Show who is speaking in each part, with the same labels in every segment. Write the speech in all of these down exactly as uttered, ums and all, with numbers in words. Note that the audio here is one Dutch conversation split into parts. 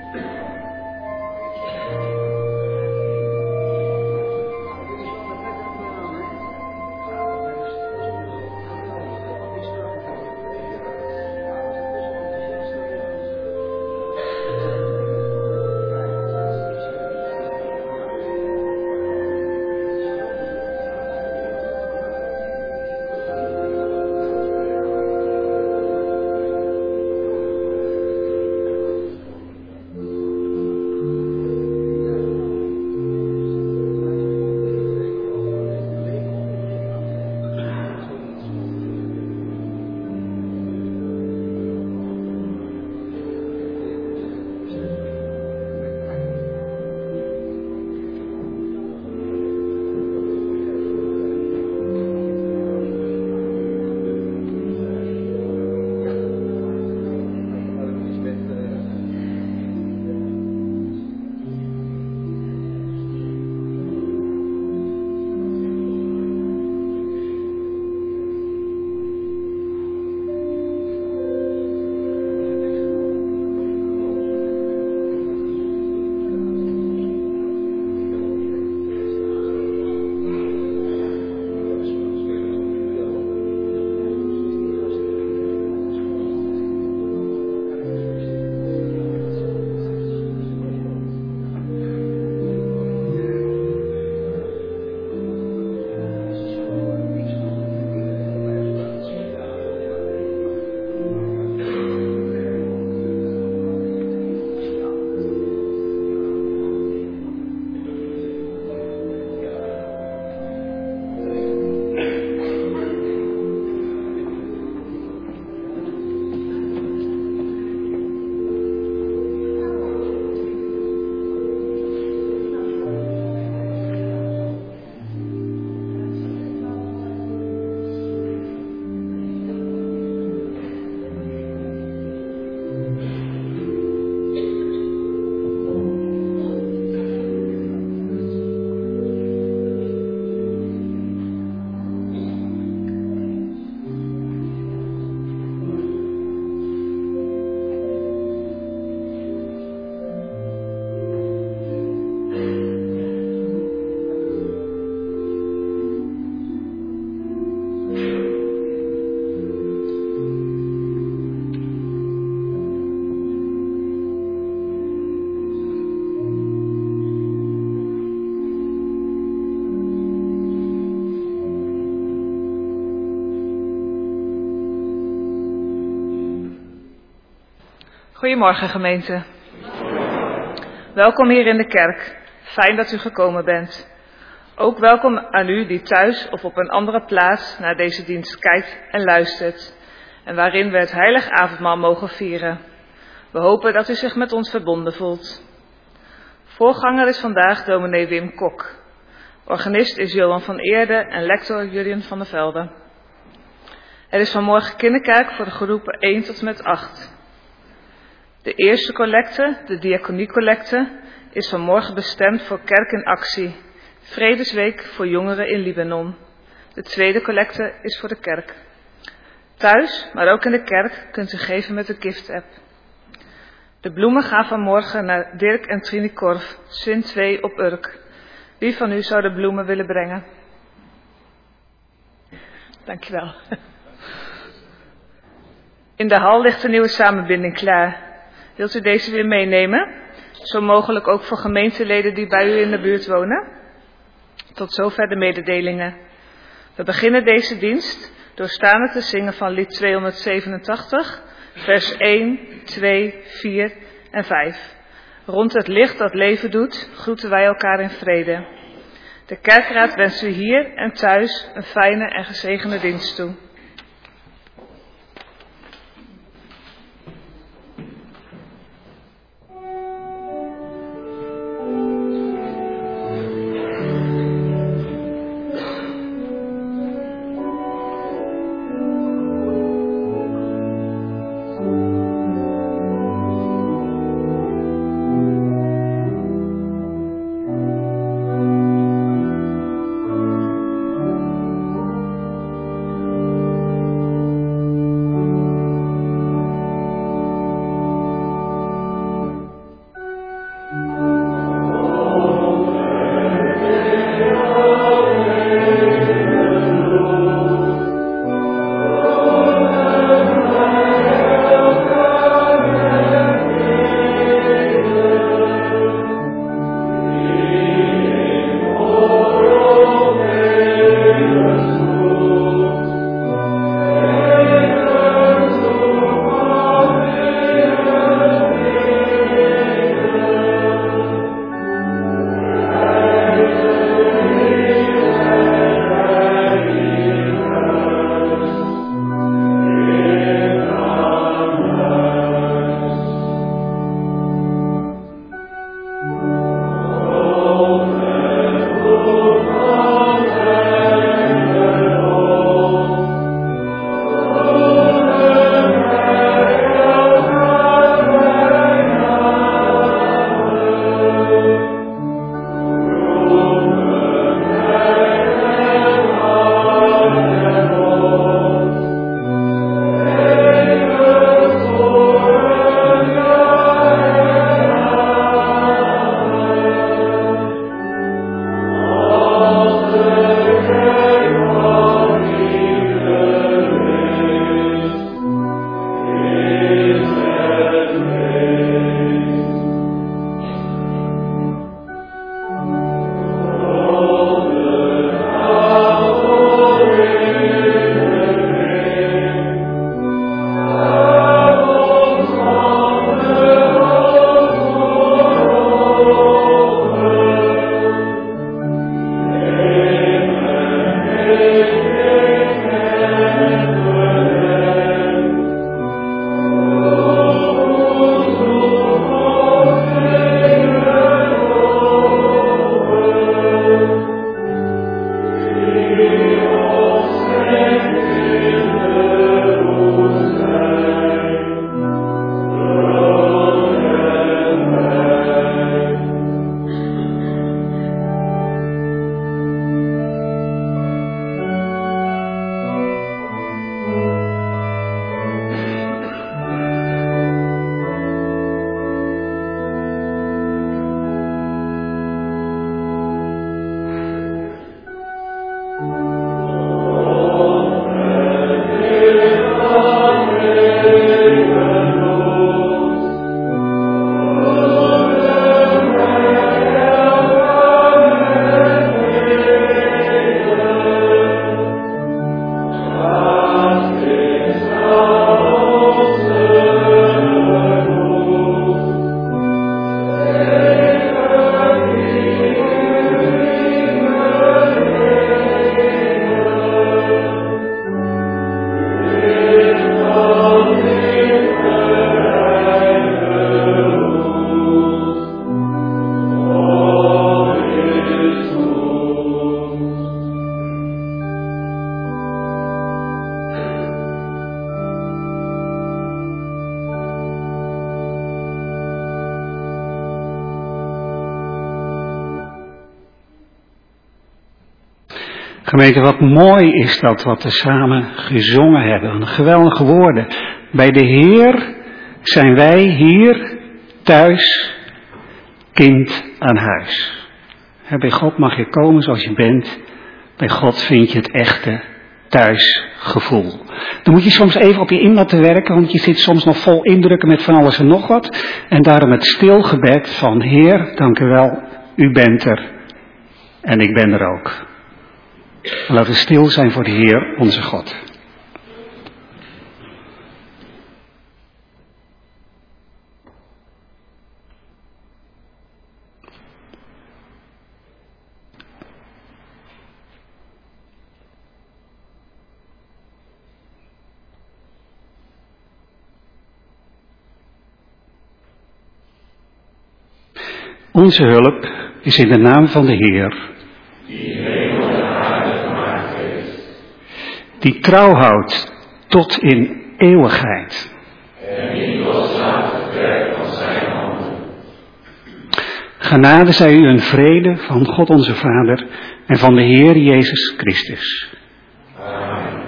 Speaker 1: Goedemorgen gemeente. Welkom hier in de kerk. Fijn dat u gekomen bent. Ook welkom aan u die thuis of op een andere plaats naar deze dienst kijkt en luistert. En waarin we het heilig avondmaal mogen vieren. We hopen dat u zich met ons verbonden voelt. Voorganger is vandaag dominee Wim Kok. Organist is Johan van Eerde en lector Julian van der Velde. Er is vanmorgen kinderkerk voor de groepen één tot en met acht. De eerste collecte, de diaconiecollecte, is vanmorgen bestemd voor Kerk in Actie, Vredesweek voor jongeren in Libanon. De tweede collecte is voor de kerk. Thuis, maar ook in de kerk, kunt u geven met de gift-app. De bloemen gaan vanmorgen naar Dirk en Trini Korf, Swin twee op Urk. Wie van u zou de bloemen willen brengen? Dankjewel. In de hal ligt een nieuwe samenbinding klaar. Wilt u deze weer meenemen? Zo mogelijk ook voor gemeenteleden die bij u in de buurt wonen? Tot zover de mededelingen. We beginnen deze dienst door staande te zingen van lied tweehonderdzevenentachtig, vers één, twee, vier en vijf. Rond het licht dat leven doet, groeten wij elkaar in vrede. De kerkraad wenst u hier en thuis een fijne en gezegende dienst toe.
Speaker 2: Thank you. Gemeente, wat mooi is dat wat we samen gezongen hebben. Een geweldige woorden. Bij de Heer zijn wij hier thuis, kind aan huis. Bij God mag je komen zoals je bent. Bij God vind je het echte thuisgevoel. Dan moet je soms even op je in laten werken, want je zit soms nog vol indrukken met van alles en nog wat. En daarom het stilgebed van Heer, dank u wel, u bent er en ik ben er ook. Laten we stil zijn voor de Heer, onze God. Onze hulp is in de naam van de Heer,
Speaker 3: die hemel en aarde gemaakt heeft,
Speaker 2: die trouw houdt tot in eeuwigheid
Speaker 3: en niet loslaat het werk van zijn handen.
Speaker 2: Genade zij u en vrede van God onze Vader en van de Heer Jezus Christus.
Speaker 3: Amen.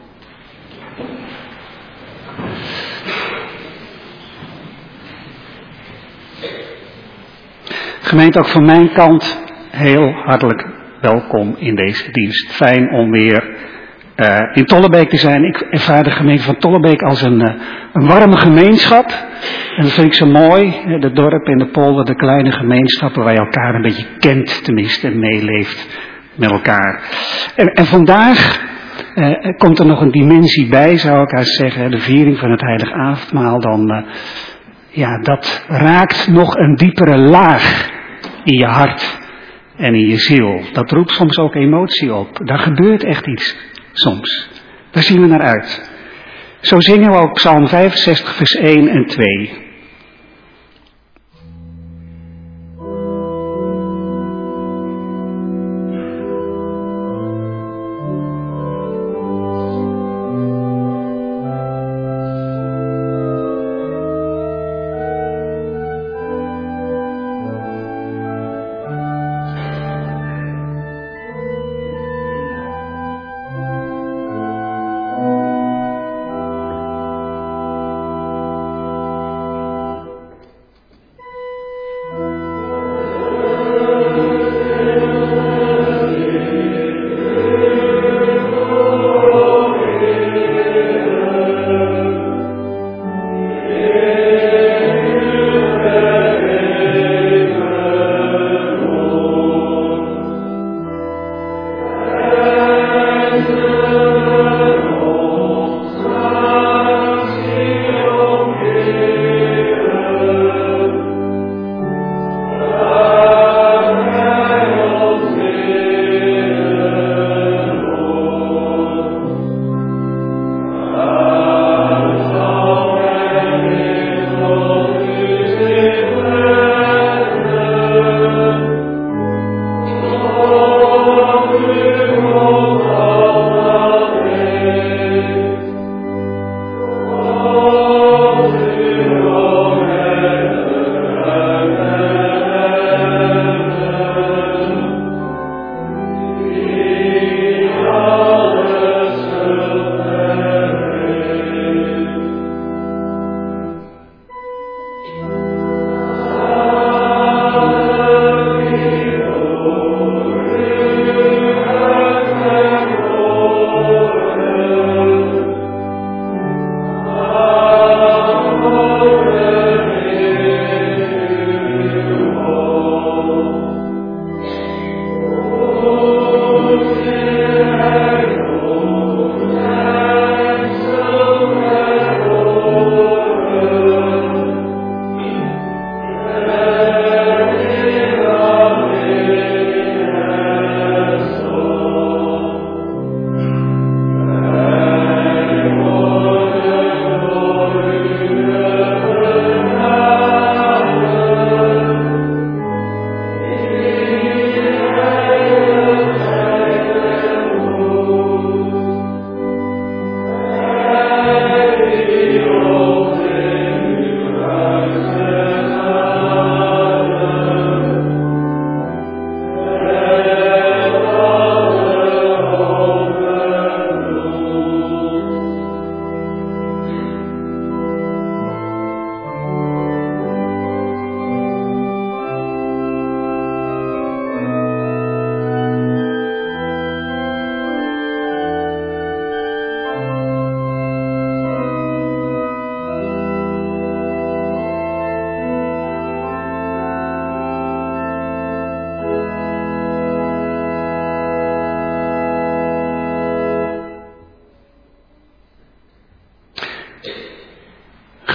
Speaker 2: Gemeente, ook van mijn kant heel hartelijk welkom in deze dienst. Fijn om weer uh, in Tollebeek te zijn. Ik ervaar de gemeente van Tollebeek als een, uh, een warme gemeenschap. En dat vind ik zo mooi. De dorp en de polder, de kleine gemeenschappen waar je elkaar een beetje kent tenminste en meeleeft met elkaar. En, en vandaag uh, komt er nog een dimensie bij, zou ik haast zeggen. De viering van het heilige avondmaal. Dan, uh, ja, dat raakt nog een diepere laag in je hart en in je ziel. Dat roept soms ook emotie op. Daar gebeurt echt iets soms. Daar zien we naar uit. Zo zingen we ook Psalm vijfenzestig vers één en twee.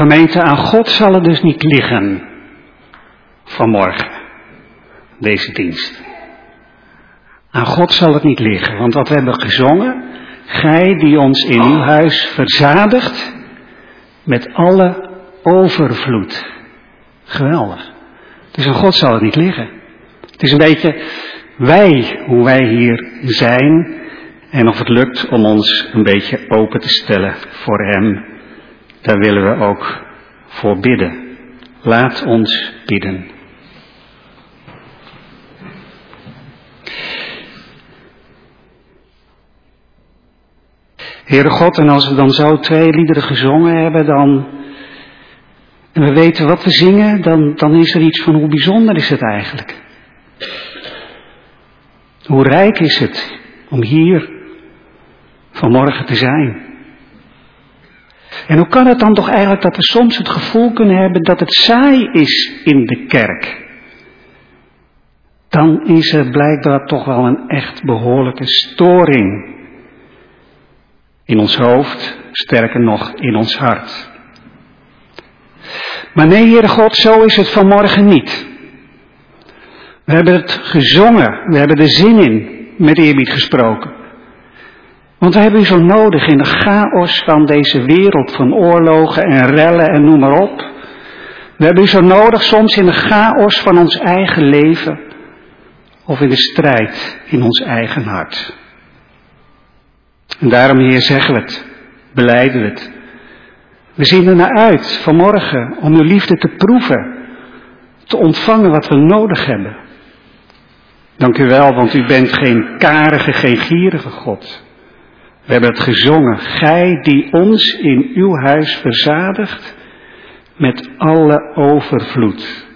Speaker 2: Gemeente, aan God zal het dus niet liggen vanmorgen, deze dienst. Aan God zal het niet liggen, want wat we hebben gezongen, gij die ons in uw huis verzadigt met alle overvloed. Geweldig. Dus aan God zal het niet liggen. Het is een beetje wij, hoe wij hier zijn en of het lukt om ons een beetje open te stellen voor hem. Daar willen we ook voor bidden. Laat ons bidden. Heere God, en als we dan zo twee liederen gezongen hebben, dan, en we weten wat we zingen, dan, dan is er iets van hoe bijzonder is het eigenlijk. Hoe rijk is het om hier vanmorgen te zijn. En hoe kan het dan toch eigenlijk dat we soms het gevoel kunnen hebben dat het saai is in de kerk? Dan is er blijkbaar toch wel een echt behoorlijke storing in ons hoofd, sterker nog in ons hart. Maar nee, Heere God, zo is het vanmorgen niet. We hebben het gezongen, we hebben er zin in, met eerbied gesproken. Want we hebben u zo nodig in de chaos van deze wereld, van oorlogen en rellen en noem maar op. We hebben u zo nodig soms in de chaos van ons eigen leven, of in de strijd in ons eigen hart. En daarom, Heer, zeggen we het, belijden we het. We zien er naar uit vanmorgen om uw liefde te proeven, te ontvangen wat we nodig hebben. Dank u wel, want u bent geen karige, geen gierige God. We hebben het gezongen, gij die ons in uw huis verzadigt met alle overvloed.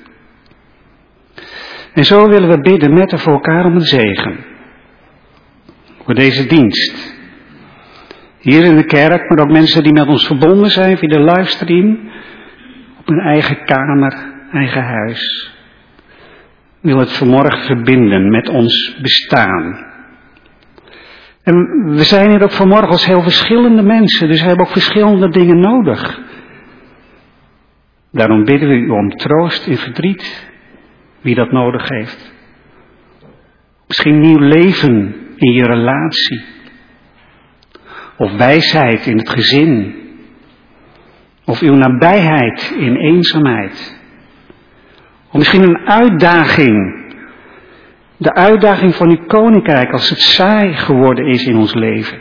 Speaker 2: En zo willen we bidden met en voor elkaar om een zegen. Voor deze dienst. Hier in de kerk, maar ook mensen die met ons verbonden zijn via de livestream. Op hun eigen kamer, eigen huis. Wil het vanmorgen verbinden met ons bestaan. En we zijn hier ook vanmorgen als heel verschillende mensen, dus we hebben ook verschillende dingen nodig. Daarom bidden we u om troost in verdriet, wie dat nodig heeft. Misschien nieuw leven in je relatie. Of wijsheid in het gezin. Of uw nabijheid in eenzaamheid. Of misschien een uitdaging. De uitdaging van uw koninkrijk als het saai geworden is in ons leven.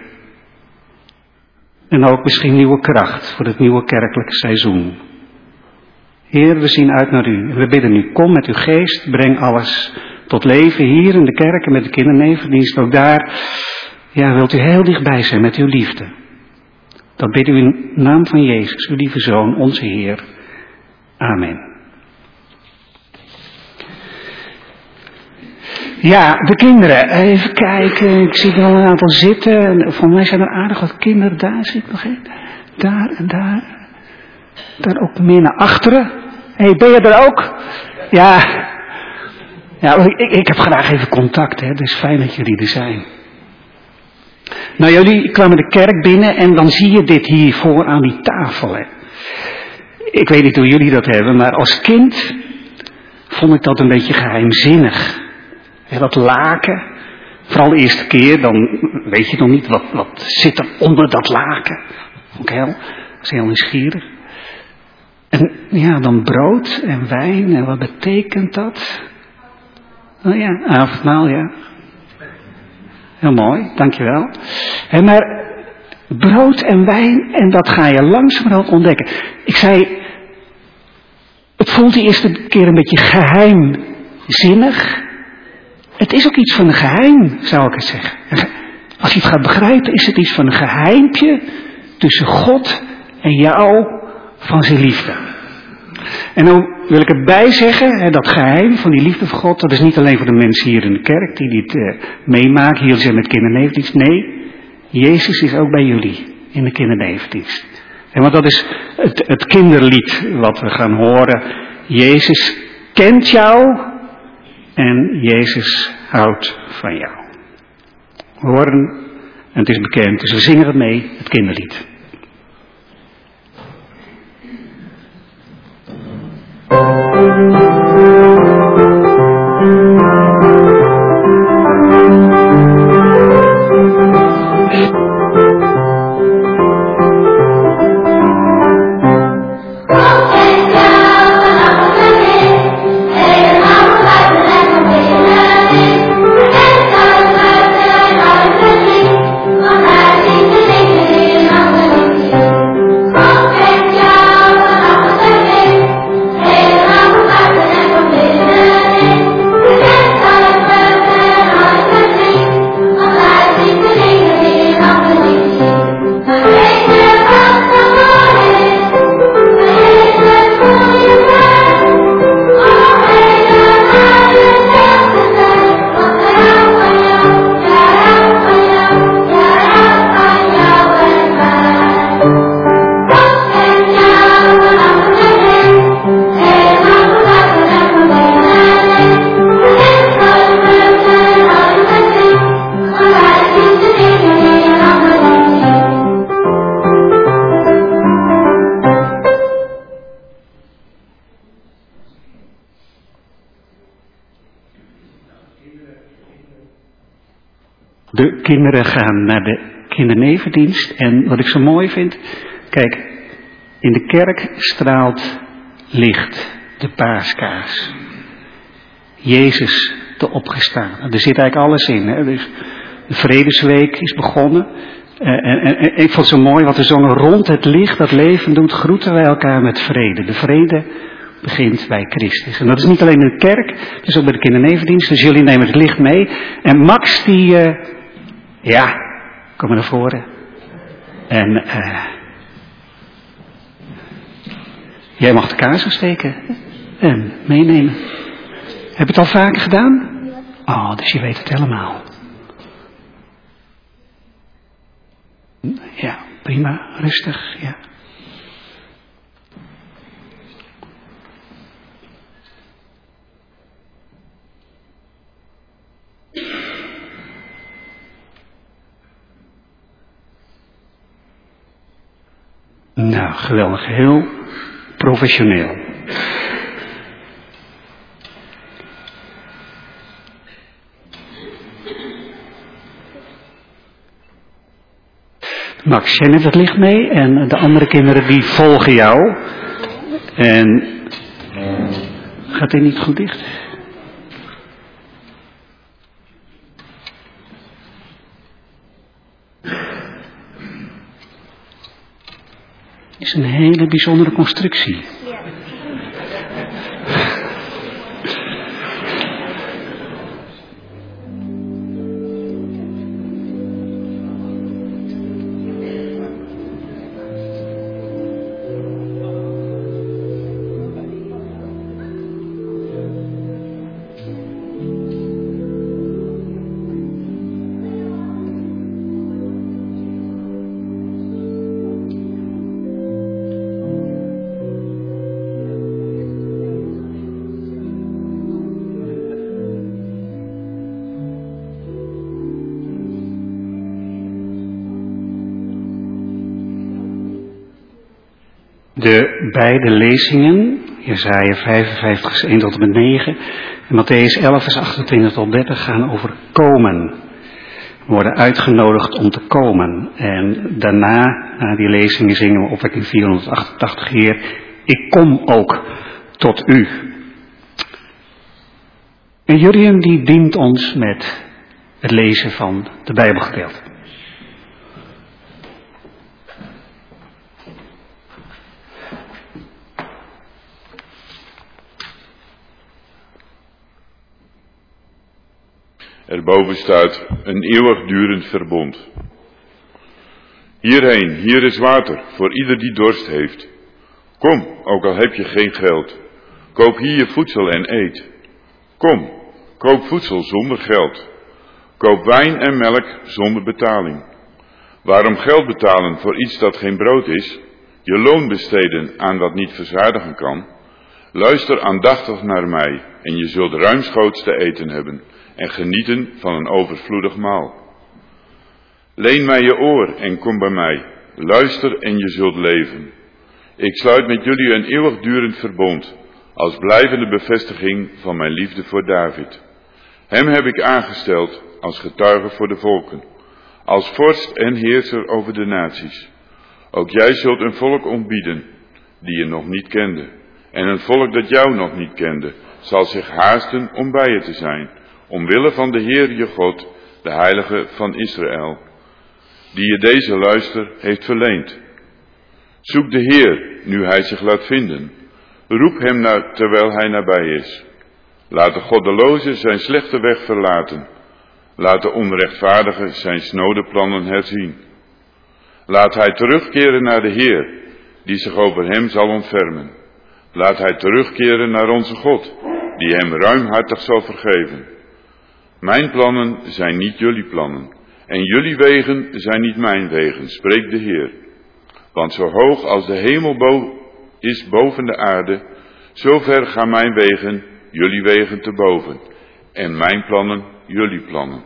Speaker 2: En ook misschien nieuwe kracht voor het nieuwe kerkelijke seizoen. Heer, we zien uit naar u. We bidden u, kom met uw geest, breng alles tot leven hier in de kerk en met de kindernevendienst. Ook daar, ja, wilt u heel dichtbij zijn met uw liefde. Dat bidden we in de naam van Jezus, uw lieve Zoon, onze Heer. Amen. Ja, de kinderen. Even kijken. Ik zie er al een aantal zitten. Voor mij zijn er aardig wat kinderen. Daar zie ik nog één. Daar en daar. Daar ook meer naar achteren. Hé, hey, ben je er ook? Ja. Ja, ik, ik heb graag even contact. Hè. Het is fijn dat jullie er zijn. Nou, jullie kwamen de kerk binnen en dan zie je dit hier voor aan die tafel. Hè. Ik weet niet hoe jullie dat hebben, maar als kind vond ik dat een beetje geheimzinnig. Ja, dat laken, vooral de eerste keer, dan weet je nog niet wat, wat zit er onder dat laken. Vond ik heel, was heel nieuwsgierig. En ja, dan brood en wijn, en wat betekent dat? Nou ja, avondmaal, ja. Heel mooi, dankjewel. En maar brood en wijn, en dat ga je langzamerhand ontdekken. Ik zei, het voelt de eerste keer een beetje geheimzinnig. Het is ook iets van een geheim, zou ik het zeggen. Als je het gaat begrijpen, is het iets van een geheimpje tussen God en jou van zijn liefde. En dan wil ik erbij zeggen, dat geheim van die liefde van God, dat is niet alleen voor de mensen hier in de kerk die dit uh, meemaken, hier zijn met kindernevendienst. Nee, Jezus is ook bij jullie in de kindernevendienst. En want dat is het, het kinderlied wat we gaan horen. Jezus kent jou en Jezus houdt van jou. We horen, en het is bekend, dus we zingen het mee, het kinderlied. De kinderen gaan naar de kindernevendienst. En wat ik zo mooi vind, kijk, in de kerk straalt licht, de paaskaars. Jezus, de opgestaan. Er zit eigenlijk alles in. Hè? Dus de Vredesweek is begonnen. En, en, en ik vond het zo mooi wat we zongen. Rond het licht dat leven doet, groeten wij elkaar met vrede. De vrede begint bij Christus. En dat is niet alleen in de kerk, het is ook bij de kindernevendienst. Dus jullie nemen het licht mee. En Max, die, uh, ja, kom maar naar voren. En uh, jij mag de kaars steken en meenemen. Heb je het al vaker gedaan? Oh, dus je weet het helemaal. Ja, prima, rustig, ja. Nou, geweldig, heel professioneel. Max, jij neemt het licht mee en de andere kinderen die volgen jou. En gaat dit niet goed dicht? Het is een hele bijzondere constructie. De beide lezingen, Jesaja vijfenvijftig, vers één tot en met negen, en Matthäus elf, vers achtentwintig tot dertig, gaan over komen. We worden uitgenodigd om te komen. En daarna, na die lezingen, zingen we opwekking vierhonderdachtentachtig, Heer, ik kom ook tot u. En Jurjen die dient ons met het lezen van de Bijbelgedeelte.
Speaker 4: Erboven staat een eeuwigdurend verbond. Hierheen, hier is water voor ieder die dorst heeft. Kom, ook al heb je geen geld. Koop hier je voedsel en eet. Kom, koop voedsel zonder geld. Koop wijn en melk zonder betaling. Waarom geld betalen voor iets dat geen brood is? Je loon besteden aan wat niet verzadigen kan? Luister aandachtig naar mij en je zult ruimschoots te eten hebben en genieten van een overvloedig maal. Leen mij je oor en kom bij mij. Luister en je zult leven. Ik sluit met jullie een eeuwigdurend verbond, als blijvende bevestiging van mijn liefde voor David. Hem heb ik aangesteld als getuige voor de volken, als vorst en heerser over de naties. Ook jij zult een volk ontbieden, die je nog niet kende. En een volk dat jou nog niet kende, zal zich haasten om bij je te zijn, omwille van de Heer je God, de Heilige van Israël, die je deze luister heeft verleend. Zoek de Heer, nu hij zich laat vinden. Roep hem naar, terwijl hij nabij is. Laat de goddeloze zijn slechte weg verlaten. Laat de onrechtvaardige zijn snode plannen herzien. Laat hij terugkeren naar de Heer, die zich over hem zal ontfermen. Laat hij terugkeren naar onze God, die hem ruimhartig zal vergeven. Mijn plannen zijn niet jullie plannen, en jullie wegen zijn niet mijn wegen, spreekt de Heer. Want zo hoog als de hemel bo- is boven de aarde, zo ver gaan mijn wegen jullie wegen te boven, en mijn plannen jullie plannen.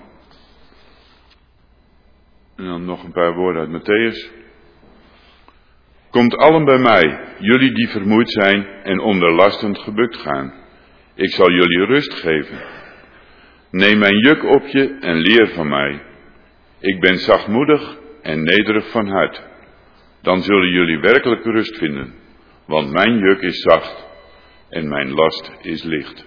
Speaker 4: En dan nog een paar woorden uit Matthäus. Komt allen bij mij, jullie die vermoeid zijn en onder lastend gebukt gaan. Ik zal jullie rust geven. Neem mijn juk op je en leer van mij, Ik ben zachtmoedig en nederig van hart. Dan zullen jullie werkelijk rust vinden, want mijn juk is zacht en mijn last is licht.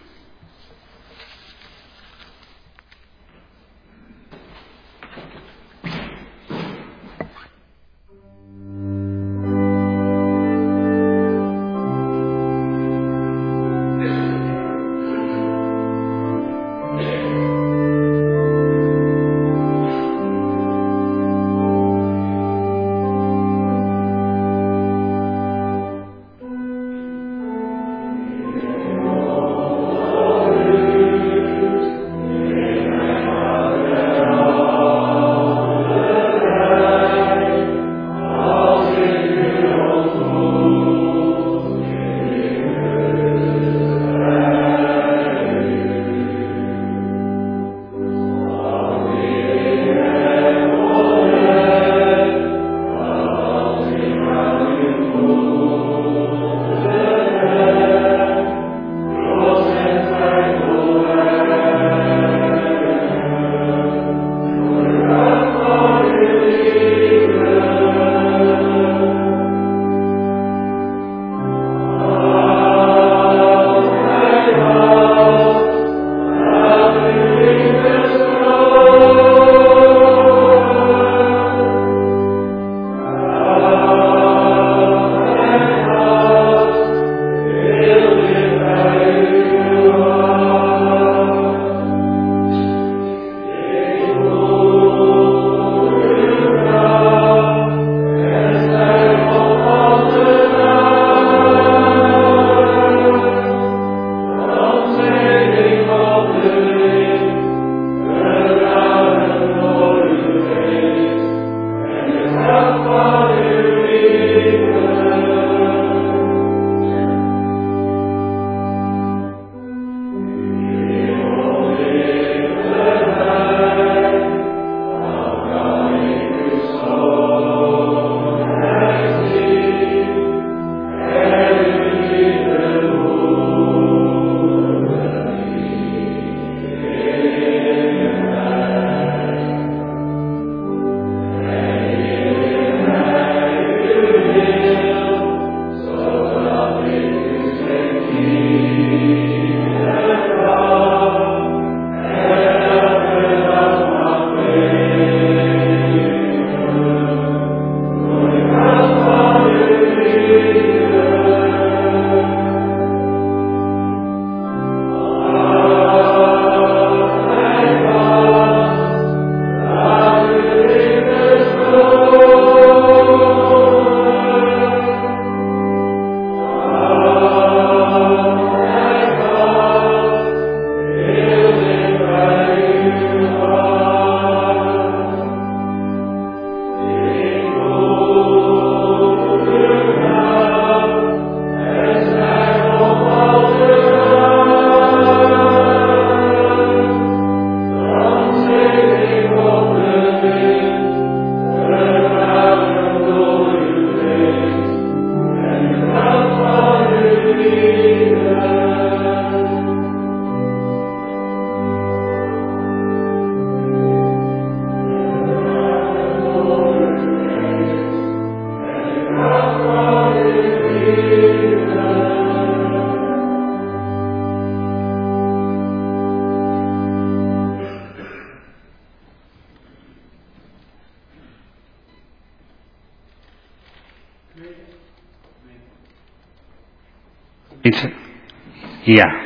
Speaker 2: Ja.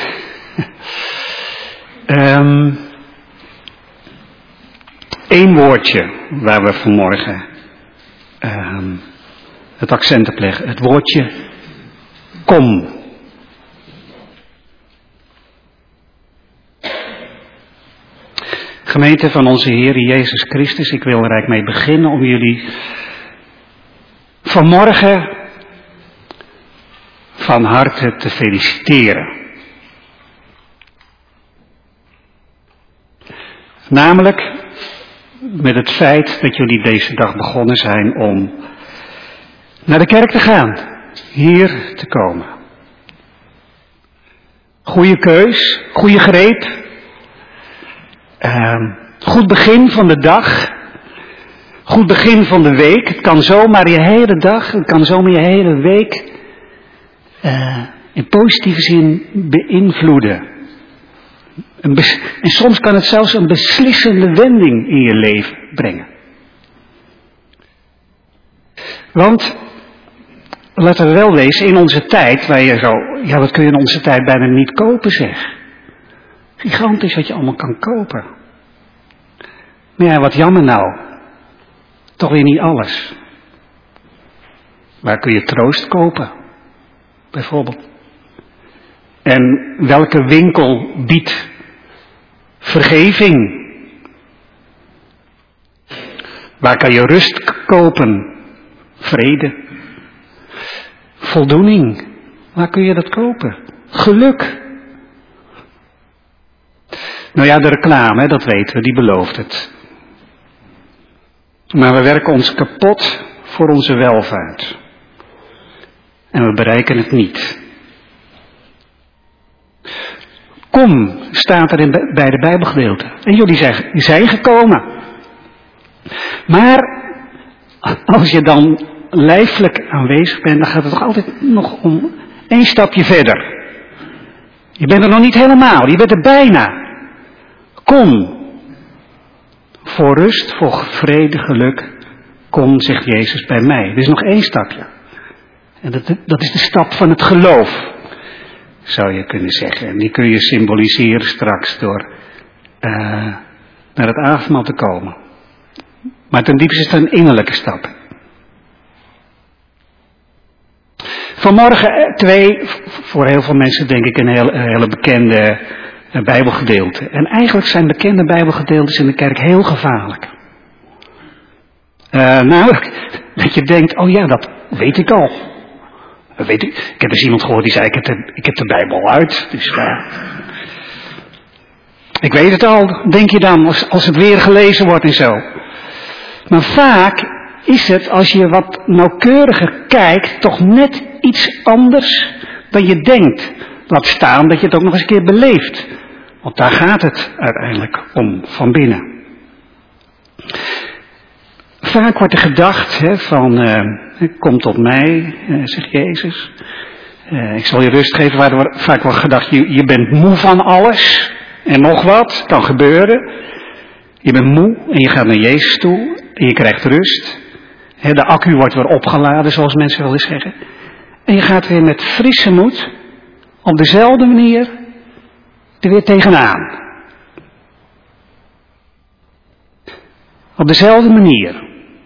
Speaker 2: um, Eén woordje waar we vanmorgen um, het accent op leggen. Het woordje kom. Gemeente van onze Heer Jezus Christus, ik wil er eigenlijk mee beginnen om jullie vanmorgen van harte te feliciteren. Namelijk met het feit dat jullie deze dag begonnen zijn om naar de kerk te gaan, hier te komen. Goeie keus, goede greep, uh, goed begin van de dag Goed begin van de week. Het kan zomaar je hele dag, het kan zomaar je hele week uh, in positieve zin beïnvloeden. Een bes- en soms kan het zelfs een beslissende wending in je leven brengen. Want, laten we wel wezen, in onze tijd, waar je zo, ja wat kun je in onze tijd bijna niet kopen zeg. Gigantisch wat je allemaal kan kopen. Maar ja, wat jammer nou. Toch weer niet alles. Waar kun je troost kopen? Bijvoorbeeld. En welke winkel biedt vergeving? Waar kan je rust kopen? Vrede. Voldoening. Waar kun je dat kopen? Geluk. Nou ja, de reclame, dat weten we, die belooft het. Maar we werken ons kapot voor onze welvaart. En we bereiken het niet. Kom, staat er in, bij de Bijbelgedeelte. En jullie zijn, zijn gekomen. Maar als je dan lijfelijk aanwezig bent, dan gaat het toch altijd nog om één stapje verder. Je bent er nog niet helemaal, je bent er bijna. Kom, voor rust, voor vrede, geluk, kom, zegt Jezus bij mij. Er is nog één stapje. En dat, dat is de stap van het geloof, zou je kunnen zeggen. En die kun je symboliseren straks door uh, naar het avondmaal te komen. Maar ten diepste is het een innerlijke stap. Vanmorgen twee, voor heel veel mensen denk ik een heel, hele bekende uh, Bijbelgedeelte. En eigenlijk zijn bekende Bijbelgedeeltes in de kerk heel gevaarlijk. Uh, nou, dat je denkt, oh ja, dat weet ik al. Weet ik, ik heb eens iemand gehoord die zei, ik heb de, ik heb de Bijbel uit. Dus uh, ik weet het al, denk je dan, als, als het weer gelezen wordt en zo. Maar vaak is het, als je wat nauwkeuriger kijkt, toch net iets anders dan je denkt. Laat staan dat je het ook nog eens een keer beleeft. Want daar gaat het uiteindelijk om, van binnen. Vaak wordt er gedacht hè, van, uh, kom tot mij, uh, zegt Jezus. Uh, ik zal je rust geven, waar er vaak wordt gedacht, je, je bent moe van alles. En nog wat, kan gebeuren. Je bent moe en je gaat naar Jezus toe en je krijgt rust. He, de accu wordt weer opgeladen, zoals mensen wel eens zeggen. En je gaat weer met frisse moed, op dezelfde manier, er weer tegenaan. Op dezelfde manier.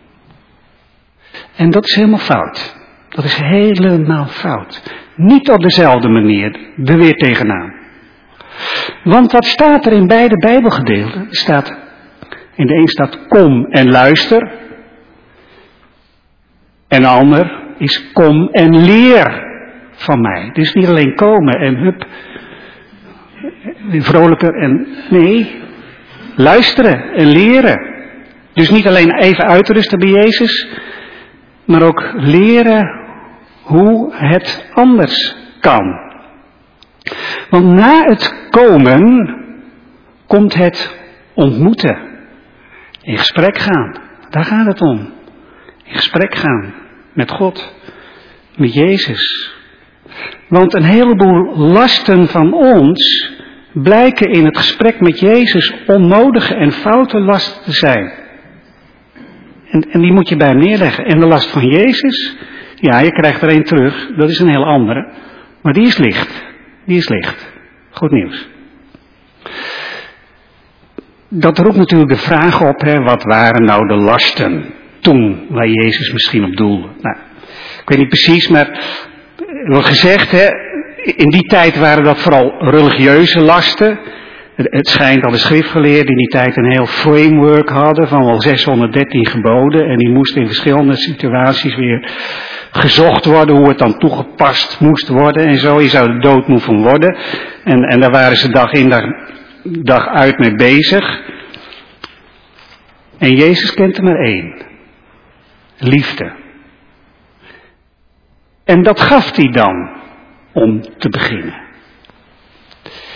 Speaker 2: En dat is helemaal fout. Dat is helemaal fout. Niet op dezelfde manier, er weer tegenaan. Want wat staat er in beide Bijbelgedeelten? Er staat, in de een staat kom en luister. En de ander is kom en leer van mij. Dus niet alleen komen en hup, vrolijker en nee, luisteren en leren. Dus niet alleen even uitrusten bij Jezus, maar ook leren hoe het anders kan. Want na het komen komt het ontmoeten. In gesprek gaan, daar gaat het om. In gesprek gaan met God, met Jezus. Want een heleboel lasten van ons blijken in het gesprek met Jezus onnodige en foute lasten te zijn. En, en die moet je bij hem neerleggen. En de last van Jezus, ja, je krijgt er een terug, dat is een heel andere. Maar die is licht, die is licht. Goed nieuws. Dat roept natuurlijk de vraag op, hè, wat waren nou de lasten toen, waar Jezus misschien op doelde. Nou, ik weet niet precies, maar er wordt gezegd, hè, in die tijd waren dat vooral religieuze lasten. Het, het schijnt dat de schriftgeleerden in die tijd een heel framework hadden van wel zeshonderddertien geboden. En die moesten in verschillende situaties weer gezocht worden, hoe het dan toegepast moest worden en zo. Je zou er doodmoe van worden. En, en daar waren ze dag in, dag, dag uit mee bezig. En Jezus kent er maar één. Liefde. En dat gaf hij dan om te beginnen.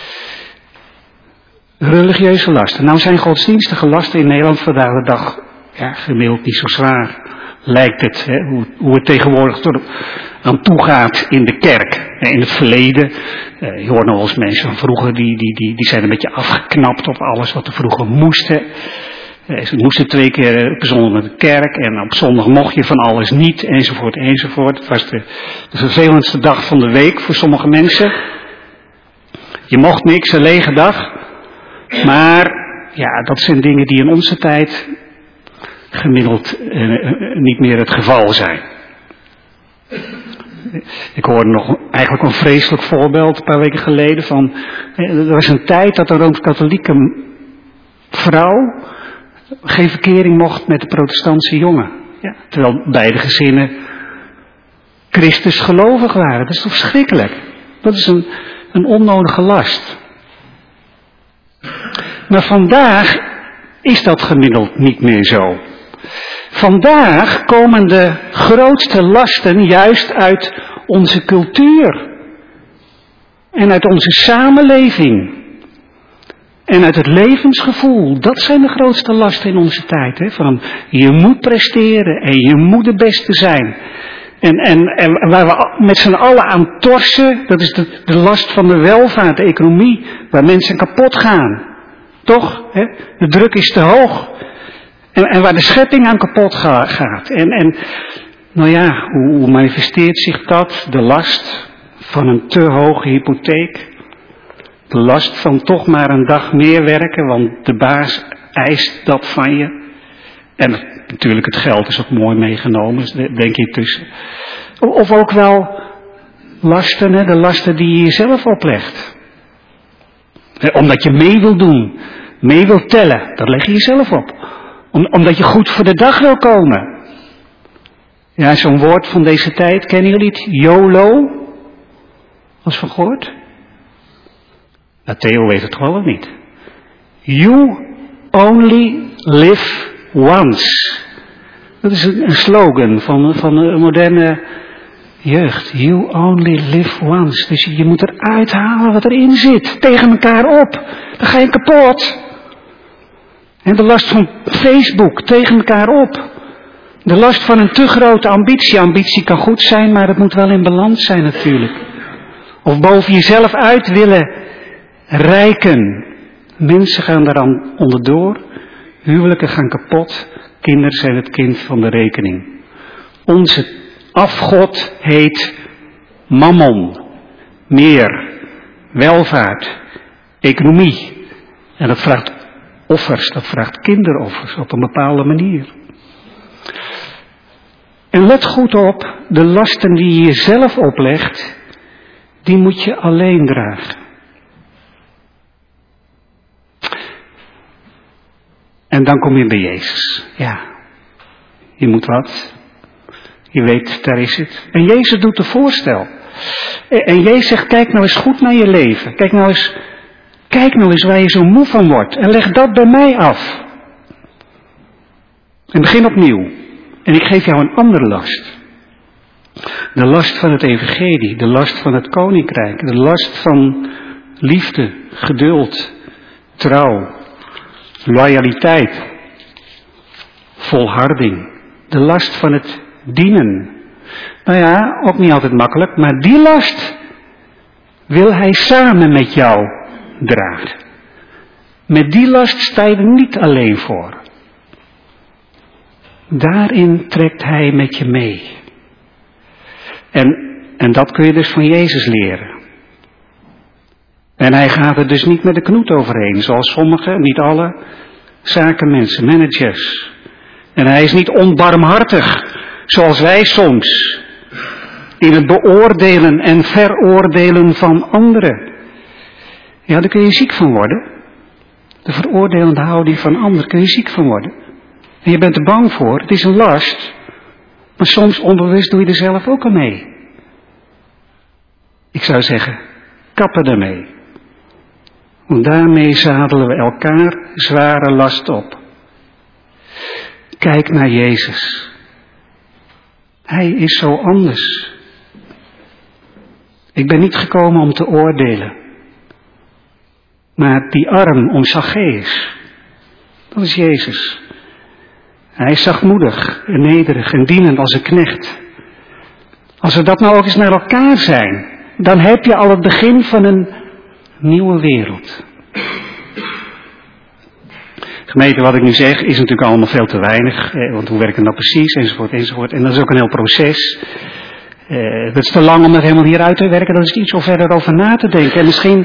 Speaker 2: Religieuze lasten. Nou zijn godsdienstige lasten in Nederland vandaag de dag ja, gemiddeld niet zo zwaar, lijkt het. Hè, hoe, hoe het tegenwoordig tot aan toe gaat in de kerk. In het verleden, uh, je hoort nog wel eens mensen van vroeger, die, die, die, die zijn een beetje afgeknapt op alles wat er vroeger moest. Hè. Uh, ze moesten twee keer op zondag naar de kerk en op zondag mocht je van alles niet, enzovoort, enzovoort. Het was de, de vervelendste dag van de week voor sommige mensen. Je mocht niks, een lege dag. Maar ja, dat zijn dingen die in onze tijd gemiddeld uh, niet meer het geval zijn. Ik hoorde nog eigenlijk een vreselijk voorbeeld een paar weken geleden van, er was een tijd dat een Rooms-Katholieke vrouw geen verkering mocht met de protestantse jongen. Ja, terwijl beide gezinnen Christus gelovig waren. Dat is toch verschrikkelijk? Dat is een, een onnodige last. Maar vandaag is dat gemiddeld niet meer zo. Vandaag komen de grootste lasten juist uit onze cultuur. En uit onze samenleving. En uit het levensgevoel. Dat zijn de grootste lasten in onze tijd. Hè? Van je moet presteren en je moet de beste zijn. En, en, en waar we met z'n allen aan torsen, dat is de, de last van de welvaart, de economie. Waar mensen kapot gaan. Toch? Hè? De druk is te hoog. En, en waar de schepping aan kapot ga, gaat. En, en nou ja, hoe, hoe manifesteert zich dat? De last van een te hoge hypotheek. De last van toch maar een dag meer werken, want de baas eist dat van je. En natuurlijk, het geld is ook mooi meegenomen, denk je tussen. Of ook wel lasten, hè, de lasten die je jezelf oplegt. Omdat je mee wil doen, mee wil tellen, dat leg je jezelf op. Om, omdat je goed voor de dag wil komen. Ja, zo'n woord van deze tijd, kennen jullie het? YOLO? Was van gehoord? Nou, Theo weet het gewoon niet. You only live once. Dat is een slogan van, van een moderne jeugd. You only live once. Dus je moet eruit halen wat erin zit. Tegen elkaar op. Dan ga je kapot. En de last van Facebook. Tegen elkaar op. De last van een te grote ambitie. Ambitie kan goed zijn, maar het moet wel in balans zijn natuurlijk. Of boven jezelf uit willen rijken. Mensen gaan daaraan onderdoor. Huwelijken gaan kapot. Kinderen zijn het kind van de rekening. Onze afgod heet mammon. Meer. Welvaart. Economie. En dat vraagt offers. Dat vraagt kinderoffers op een bepaalde manier. En let goed op. De lasten die je jezelf oplegt. Die moet je alleen dragen. En dan kom je bij Jezus. Ja, je moet wat. Je weet, daar is het. En Jezus doet een voorstel. En Jezus zegt, kijk nou eens goed naar je leven. Kijk nou eens, kijk nou eens waar je zo moe van wordt. En leg dat bij mij af. En begin opnieuw. En ik geef jou een andere last. De last van het evangelie. De last van het koninkrijk. De last van liefde, geduld, trouw. Loyaliteit, volharding, de last van het dienen. Nou ja, ook niet altijd makkelijk, maar die last wil hij samen met jou dragen. Met die last sta je er niet alleen voor. Daarin trekt hij met je mee. En, en dat kun je dus van Jezus leren. En hij gaat er dus niet met de knoet overheen, zoals sommige, niet alle, zakenmensen, managers. En hij is niet onbarmhartig, zoals wij soms, in het beoordelen en veroordelen van anderen. Ja, daar kun je ziek van worden. De veroordelende houding van anderen, kun je ziek van worden. En je bent er bang voor, het is een last, maar soms onbewust doe je er zelf ook aan mee. Ik zou zeggen, kappen ermee. Want daarmee zadelen we elkaar zware last op. Kijk naar Jezus. Hij is zo anders. Ik ben niet gekomen om te oordelen. Maar die arm om Zacchaeus. Dat is Jezus. Hij is zachtmoedig en nederig en dienend als een knecht. Als we dat nou ook eens naar elkaar zijn, dan heb je al het begin van een nieuwe wereld. Gemeente, wat ik nu zeg, is natuurlijk allemaal veel te weinig. Eh, want hoe werkt het nou precies, enzovoort, enzovoort. En dat is ook een heel proces. Eh, het is te lang om dat helemaal hier uit te werken. Dat is iets om verder over na te denken. En misschien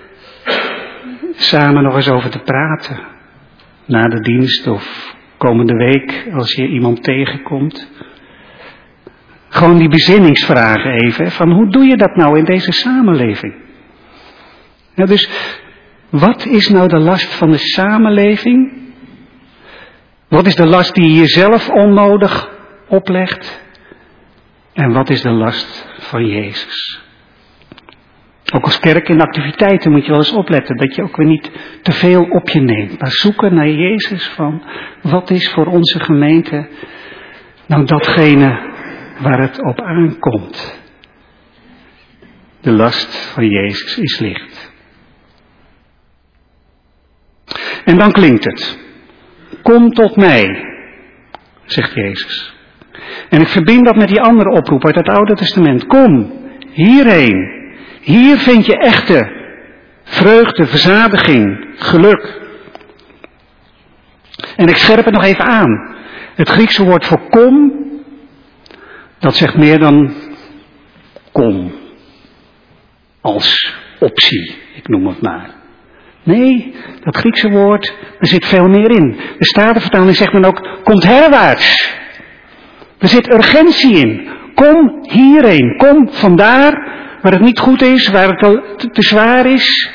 Speaker 2: samen nog eens over te praten. Na de dienst of komende week, als je iemand tegenkomt. Gewoon die bezinningsvragen even. Van hoe doe je dat nou in deze samenleving? Ja, dus wat is nou de last van de samenleving? Wat is de last die je jezelf onnodig oplegt? En wat is de last van Jezus? Ook als kerk in activiteiten moet je wel eens opletten dat je ook weer niet te veel op je neemt. Maar zoeken naar Jezus van wat is voor onze gemeente nou datgene waar het op aankomt. De last van Jezus is licht. En dan klinkt het. Kom tot mij, zegt Jezus. En ik verbind dat met die andere oproep uit het Oude Testament. Kom, hierheen. Hier vind je echte vreugde, verzadiging, geluk. En ik scherp het nog even aan. Het Griekse woord voor kom, dat zegt meer dan kom. Als optie, ik noem het maar. Nee, dat Griekse woord, er zit veel meer in. De Statenvertaling zegt men ook, komt herwaarts. Er zit urgentie in. Kom hierheen, kom vandaar waar het niet goed is, waar het te, te zwaar is.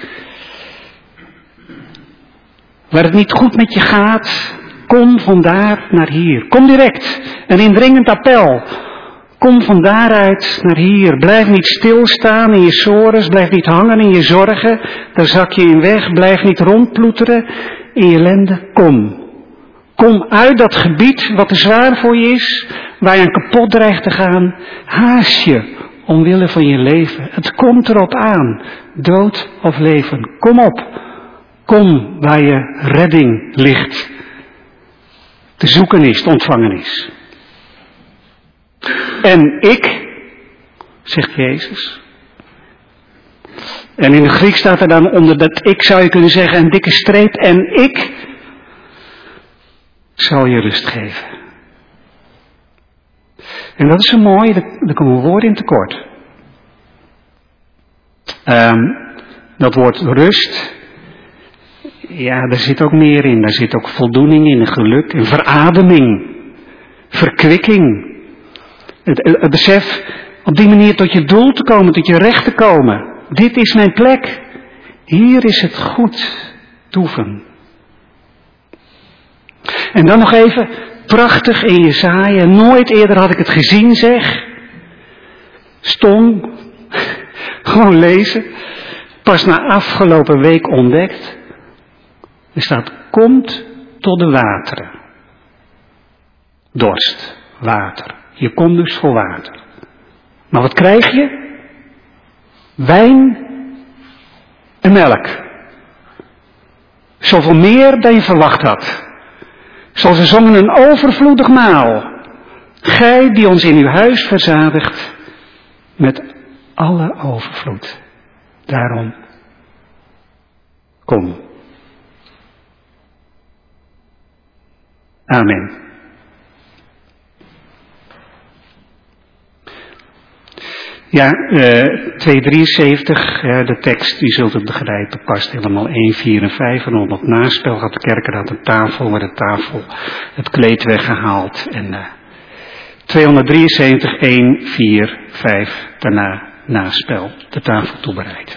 Speaker 2: Waar het niet goed met je gaat. Kom vandaar naar hier. Kom direct. Een indringend appel. Kom van daaruit naar hier. Blijf niet stilstaan in je sores. Blijf niet hangen in je zorgen. Daar zak je in weg. Blijf niet rondploeteren in je ellende. Kom. Kom uit dat gebied wat te zwaar voor je is. Waar je aan kapot dreigt te gaan. Haast je omwille van je leven. Het komt erop aan. Dood of leven. Kom op. Kom waar je redding ligt. Te zoeken is, te ontvangen is. En ik, zegt Jezus. En in het Grieks staat er dan onder dat ik, zou je kunnen zeggen, een dikke streep. En ik zal je rust geven. En dat is zo mooi, daar komen woorden in tekort. Um, dat woord rust, ja, daar zit ook meer in. Daar zit ook voldoening in, geluk, en verademing, verkwikking. Het, het besef op die manier tot je doel te komen, tot je recht te komen. Dit is mijn plek. Hier is het goed toeven. En dan nog even, prachtig in Jesaja. Nooit eerder had ik het gezien, zeg. Stom. Gewoon lezen. Pas na afgelopen week ontdekt. Er staat, komt tot de wateren. Dorst, water. Je komt dus voor water. Maar wat krijg je? Wijn en melk. Zoveel meer dan je verwacht had. Zoals we zongen, een overvloedig maal. Gij die ons in uw huis verzadigt met alle overvloed. Daarom, kom. Amen. Ja, uh, tweehonderddrieënzeventig, uh, de tekst, die zult het begrijpen, past helemaal één, vier en vijf. En onder het naspel gaat de kerker aan de tafel, waar de tafel het kleed weggehaald. En uh, tweehonderddrieënzeventig, één, vier, vijf, daarna naspel, de tafel toebereid.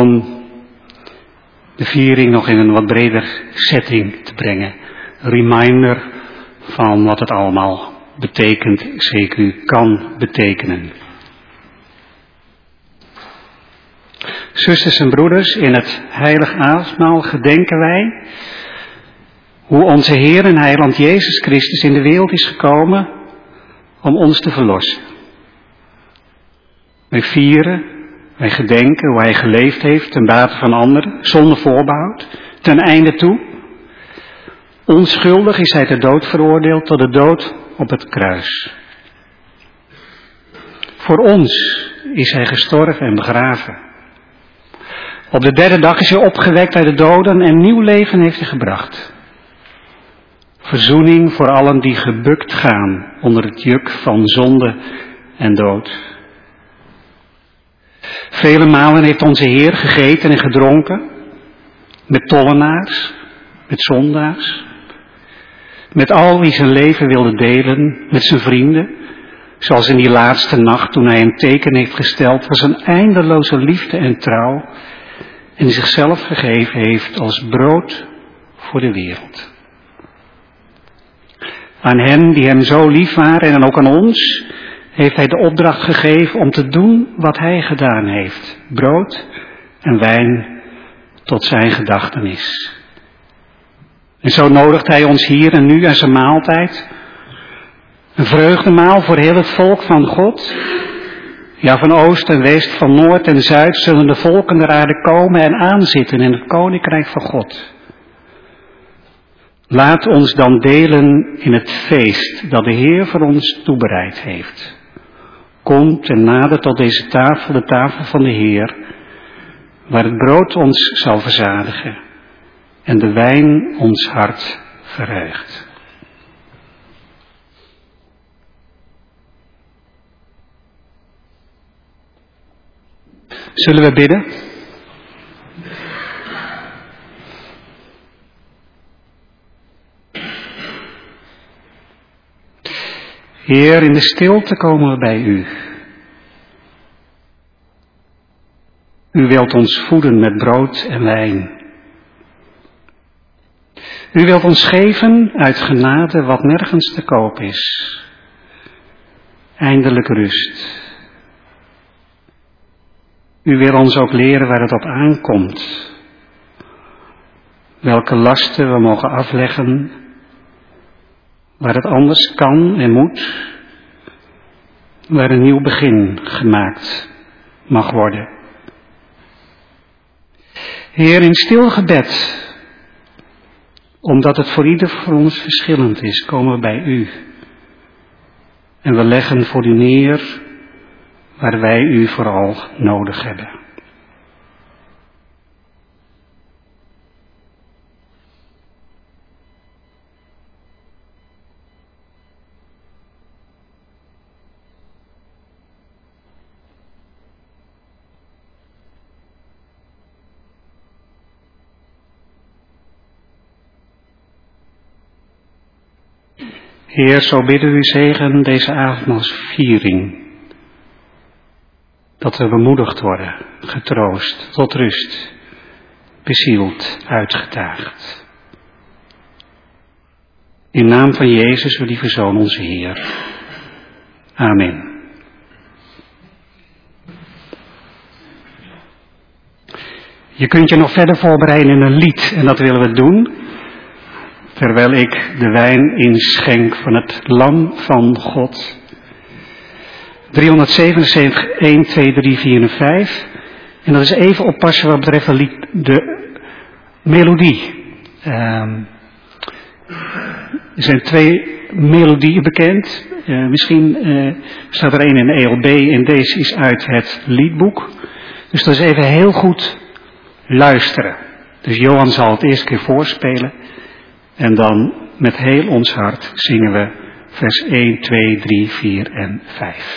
Speaker 2: om de viering nog in een wat breder setting te brengen. Een reminder van wat het allemaal betekent, C Q kan betekenen. Zusters en broeders, in het heilig avondmaal gedenken wij hoe onze Heer en Heiland Jezus Christus in de wereld is gekomen om ons te verlossen. Wij vieren, wij gedenken hoe Hij geleefd heeft ten bate van anderen, zonder voorbehoud, ten einde toe. Onschuldig is Hij ter dood veroordeeld, tot de dood op het kruis. Voor ons is Hij gestorven en begraven. Op de derde dag is Hij opgewekt uit de doden en nieuw leven heeft Hij gebracht. Verzoening voor allen die gebukt gaan onder het juk van zonde en dood. Vele malen heeft onze Heer gegeten en gedronken met tollenaars, met zondaars, met al wie zijn leven wilde delen, met zijn vrienden, zoals in die laatste nacht toen Hij een teken heeft gesteld voor zijn eindeloze liefde en trouw en zichzelf gegeven heeft als brood voor de wereld. Aan hen die Hem zo lief waren en ook aan ons heeft Hij de opdracht gegeven om te doen wat Hij gedaan heeft. Brood en wijn tot zijn gedachtenis. En zo nodigt Hij ons hier en nu aan zijn maaltijd. Een vreugdemaal voor heel het volk van God. Ja, van oost en west, van noord en zuid zullen de volken der aarde komen en aanzitten in het koninkrijk van God. Laat ons dan delen in het feest dat de Heer voor ons toebereid heeft. Komt en nader tot deze tafel, de tafel van de Heer, waar het brood ons zal verzadigen en de wijn ons hart verheugt. Zullen we bidden? Heer, in de stilte komen we bij U. U wilt ons voeden met brood en wijn. U wilt ons geven uit genade wat nergens te koop is. Eindelijk rust. U wil ons ook leren waar het op aankomt. Welke lasten we mogen afleggen. Waar het anders kan en moet. Waar een nieuw begin gemaakt mag worden. Heer, in stil gebed, omdat het voor ieder van ons verschillend is, komen we bij U. En we leggen voor U neer waar wij U vooral nodig hebben. Heer, zo bidden we U zegen deze avondmaalsviering. Dat we bemoedigd worden, getroost, tot rust, bezield, uitgedaagd. In naam van Jezus, uw lieve Zoon, onze Heer. Amen. Je kunt je nog verder voorbereiden in een lied en dat willen we doen. Terwijl ik de wijn inschenk van het Lam van God. driehonderdzevenenzeventig, één, twee, drie, vier en vijf. En dat is even oppassen wat betreft de, lied, de melodie. Um, er zijn twee melodieën bekend. Uh, misschien uh, staat er één in de E L B en deze is uit het liedboek. Dus dat is even heel goed luisteren. Dus Johan zal het eerst keer voorspelen. En dan met heel ons hart zingen we vers één, twee, drie, vier en vijf.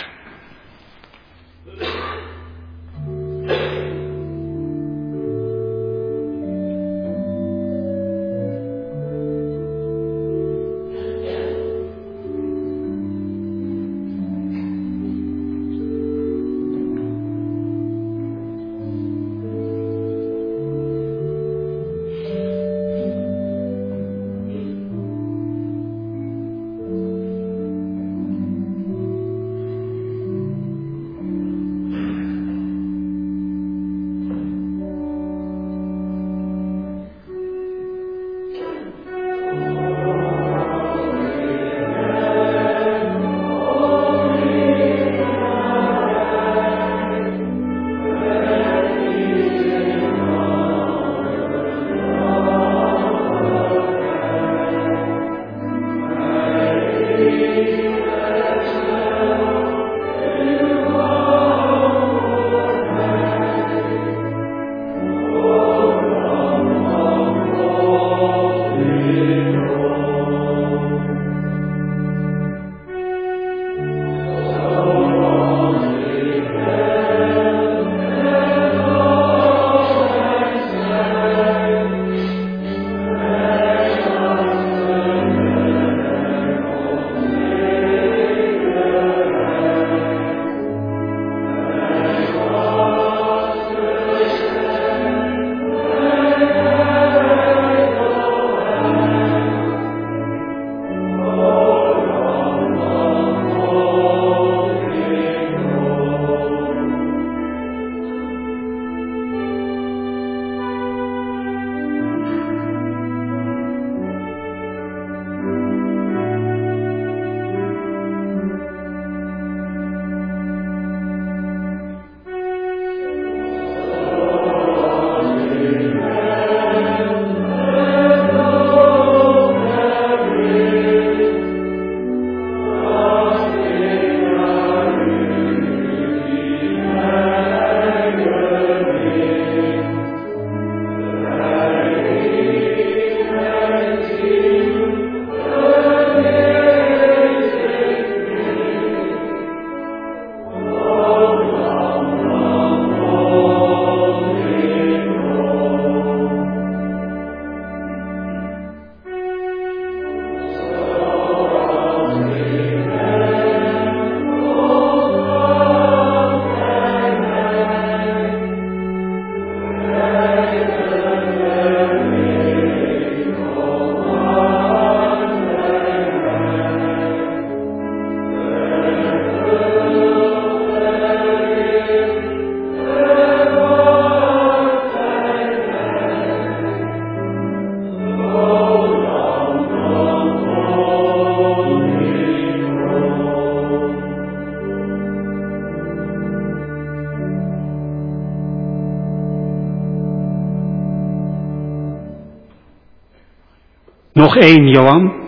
Speaker 2: Nog één, Johan.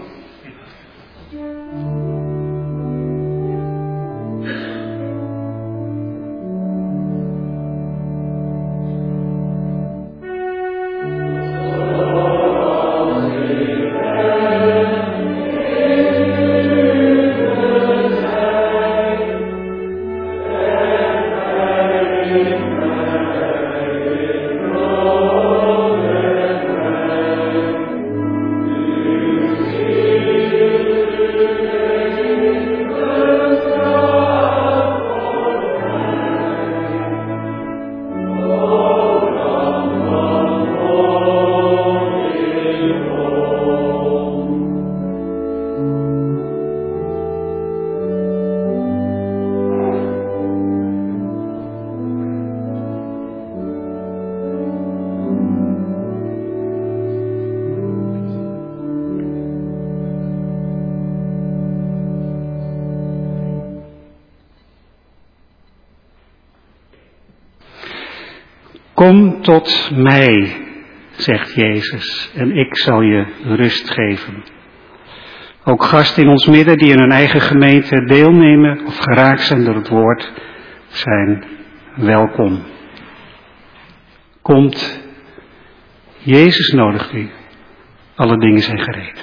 Speaker 2: Kom tot mij, zegt Jezus, en ik zal je rust geven. Ook gasten in ons midden die in hun eigen gemeente deelnemen of geraakt zijn door het woord, zijn welkom. Komt, Jezus nodigt u. Alle dingen zijn gereed.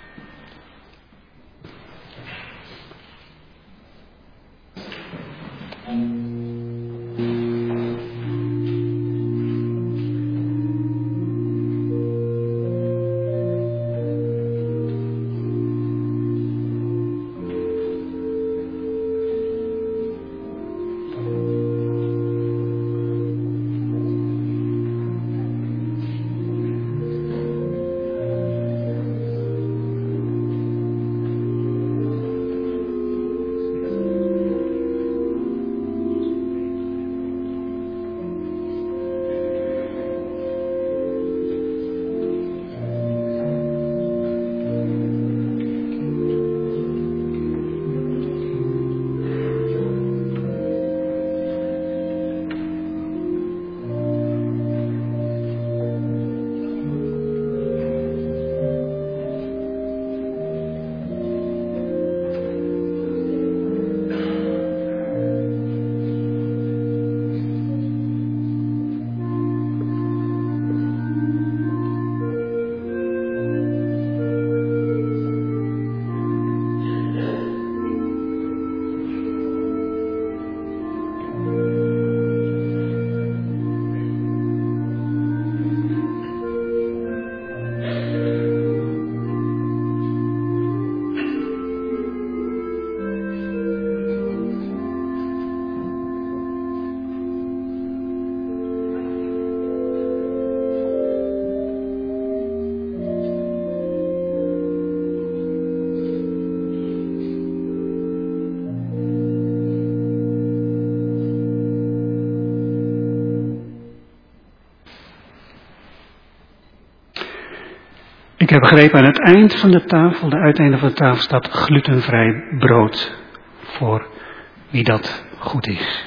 Speaker 2: Ik heb begrepen, aan het eind van de tafel, de uiteinde van de tafel, staat glutenvrij brood. Voor wie dat goed is.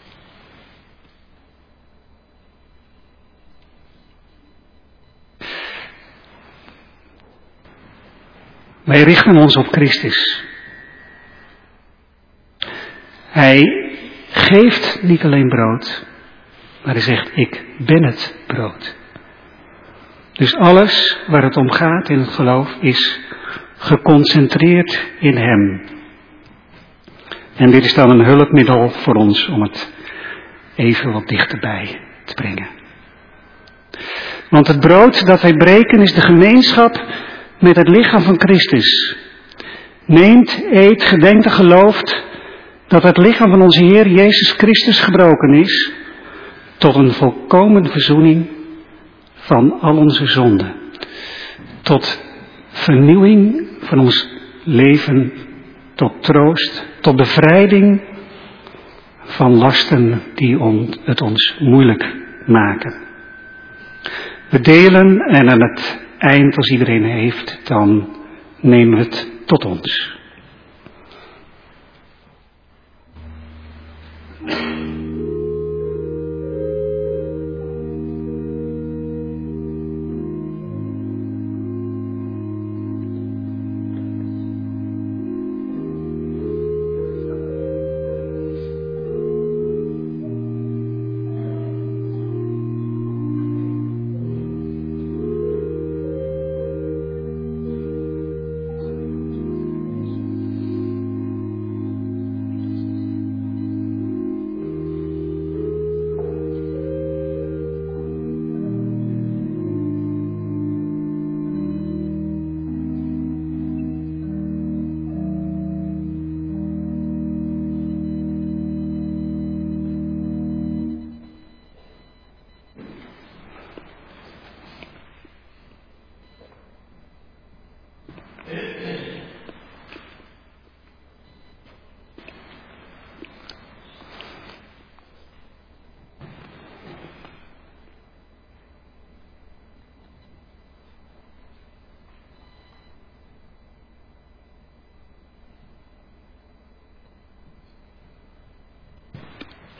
Speaker 2: Wij richten ons op Christus. Hij geeft niet alleen brood, maar hij zegt, ik ben het brood. Dus alles waar het om gaat in het geloof is geconcentreerd in hem. En dit is dan een hulpmiddel voor ons om het even wat dichterbij te brengen. Want het brood dat wij breken is de gemeenschap met het lichaam van Christus. Neemt, eet, gedenkt en gelooft dat het lichaam van onze Heer Jezus Christus gebroken is tot een volkomen verzoening van al onze zonden. Tot vernieuwing van ons leven, tot troost, tot bevrijding van lasten die het ons moeilijk maken. We delen en aan het eind, als iedereen heeft, dan nemen we het tot ons.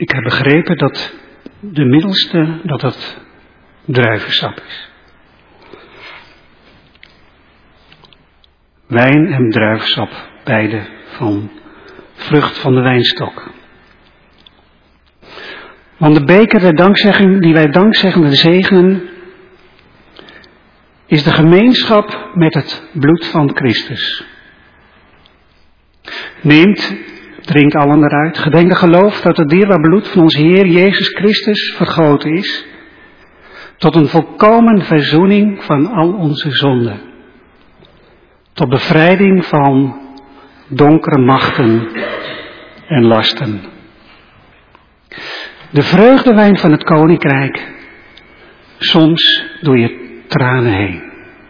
Speaker 2: Ik heb begrepen dat de middelste, dat het druivensap is. Wijn en druivensap, beide van vrucht van de wijnstok. Want de beker der dankzegging, die wij dankzeggende zegenen, is de gemeenschap met het bloed van Christus. Neemt, drinkt allen eruit, gedenk geloof dat het dierbaar bloed van onze Heer Jezus Christus vergoten is, tot een volkomen verzoening van al onze zonden, tot bevrijding van donkere machten en lasten. De vreugdewijn van het koninkrijk, soms door je tranen heen.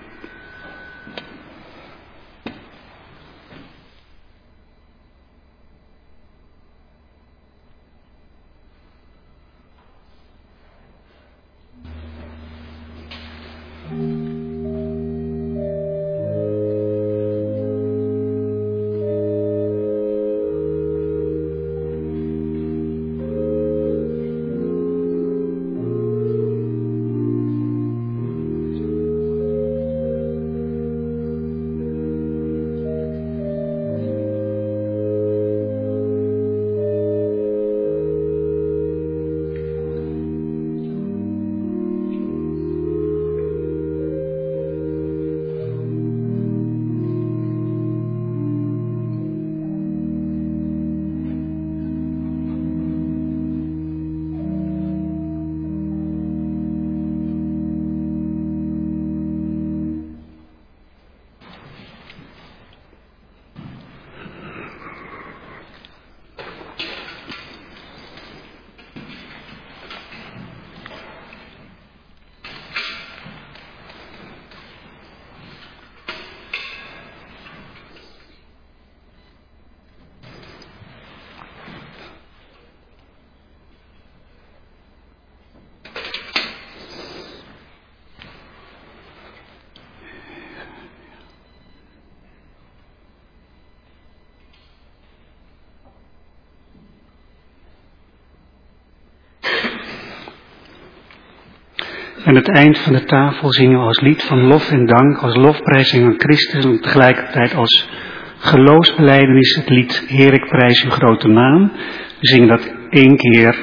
Speaker 2: Aan het eind van de tafel zingen we als lied van lof en dank, als lofprijzing aan Christus en tegelijkertijd als geloofsbelijdenis het lied Heer, ik prijs uw grote naam. We zingen dat één keer,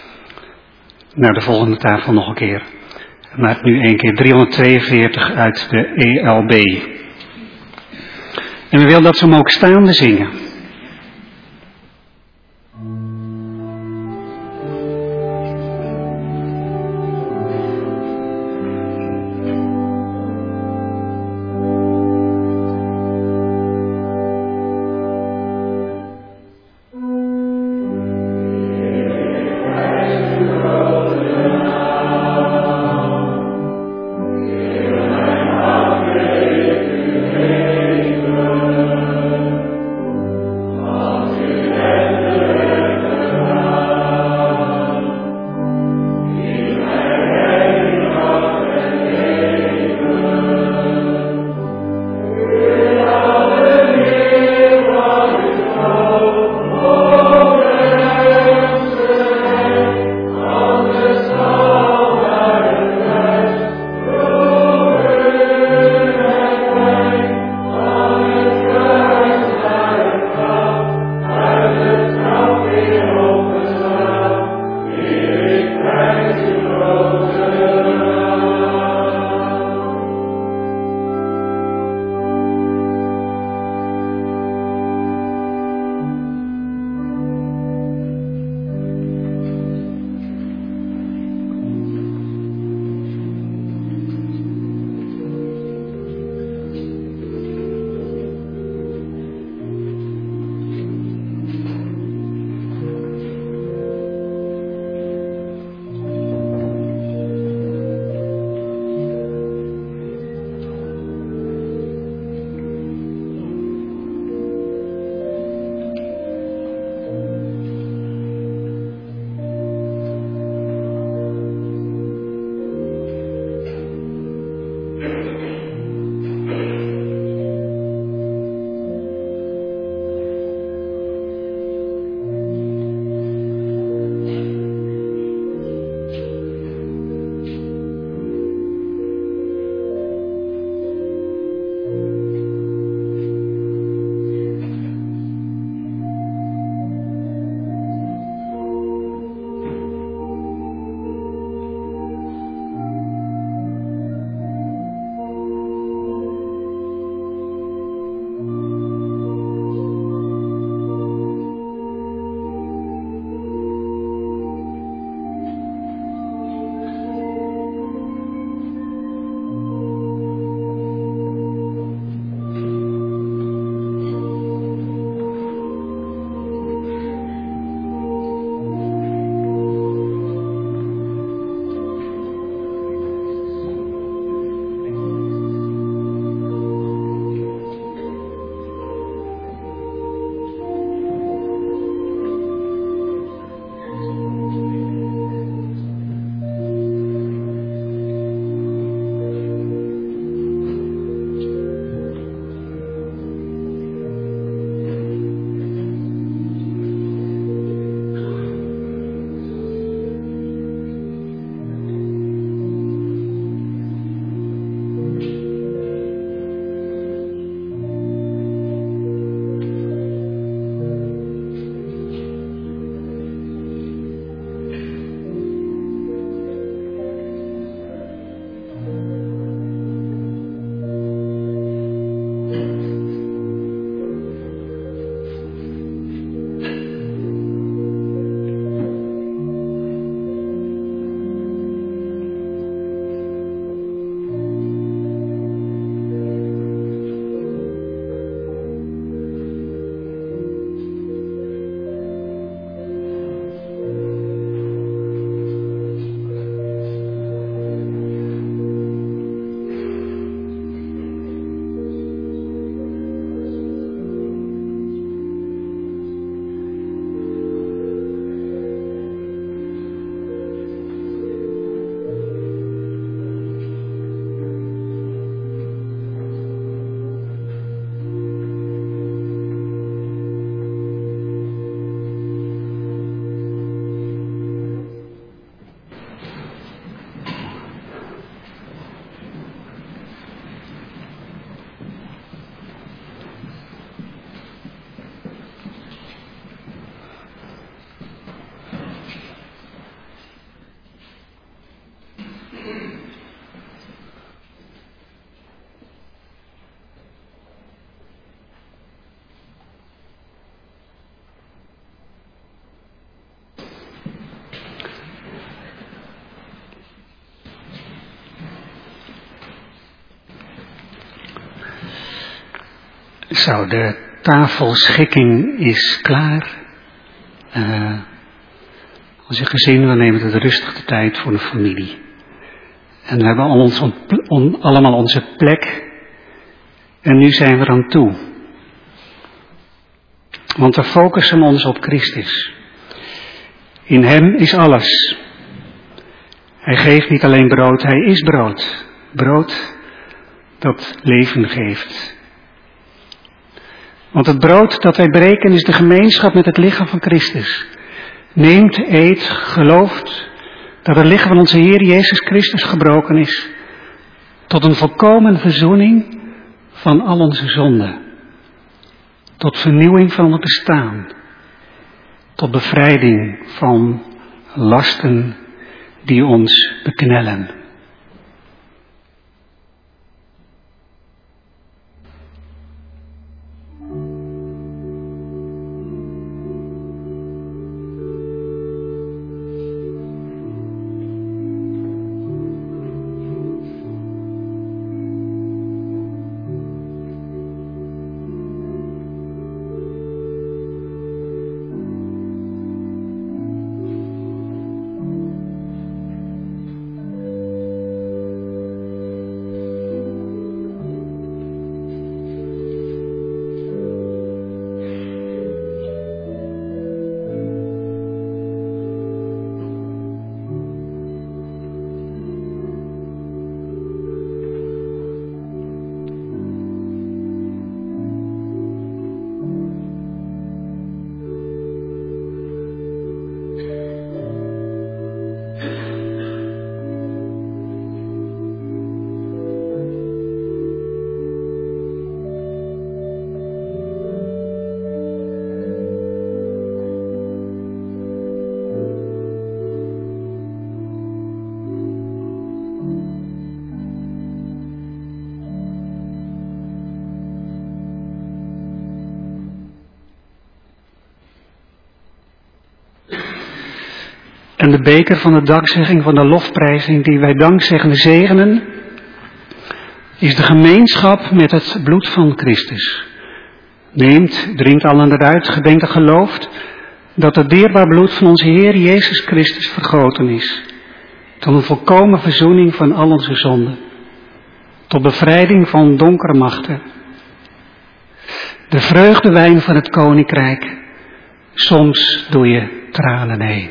Speaker 2: naar de volgende tafel nog een keer. Maar nu één keer driehonderdtweeënveertig uit de E L B. En we willen dat ze hem ook staande zingen.
Speaker 3: Amen.
Speaker 2: Zo, de tafelschikking is klaar. Uh, als een gezin, we nemen het rustig de tijd voor de familie. En we hebben al ons, on, allemaal onze plek. En nu zijn we er aan toe. Want we focussen ons op Christus. In hem is alles. Hij geeft niet alleen brood, hij is brood. Brood dat leven geeft. Want het brood dat wij breken is de gemeenschap met het lichaam van Christus. Neemt, eet, gelooft dat het lichaam van onze Heer Jezus Christus gebroken is. Tot een volkomen verzoening van al onze zonden. Tot vernieuwing van het bestaan. Tot bevrijding van lasten die ons beknellen. En de beker van de dankzegging, van de lofprijzing die wij dankzeggende zegenen, is de gemeenschap met het bloed van Christus. Neemt, drinkt allen eruit, gedenkt en gelooft dat het dierbaar bloed van onze Heer Jezus Christus vergoten is. Tot een volkomen verzoening van al onze zonden. Tot bevrijding van donkere machten. De vreugdewijn van het koninkrijk. Soms door je tranen heen.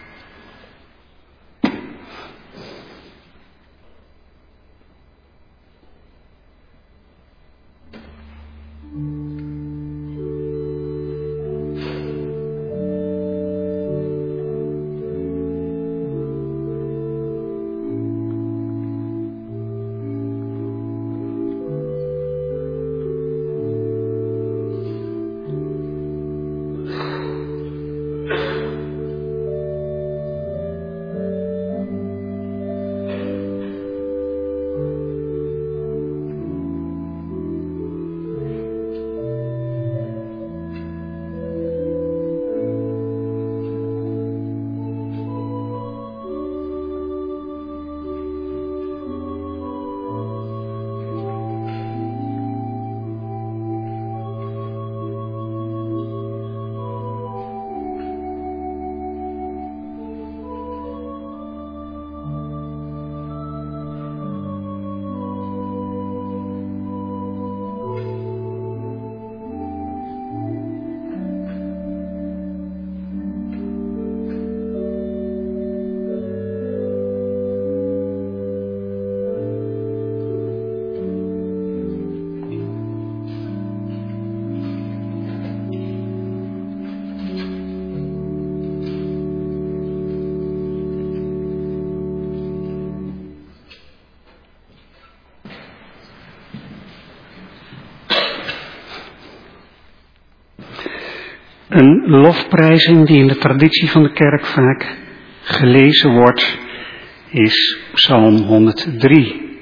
Speaker 2: Een lofprijzing die in de traditie van de kerk vaak gelezen wordt, is Psalm honderddrie.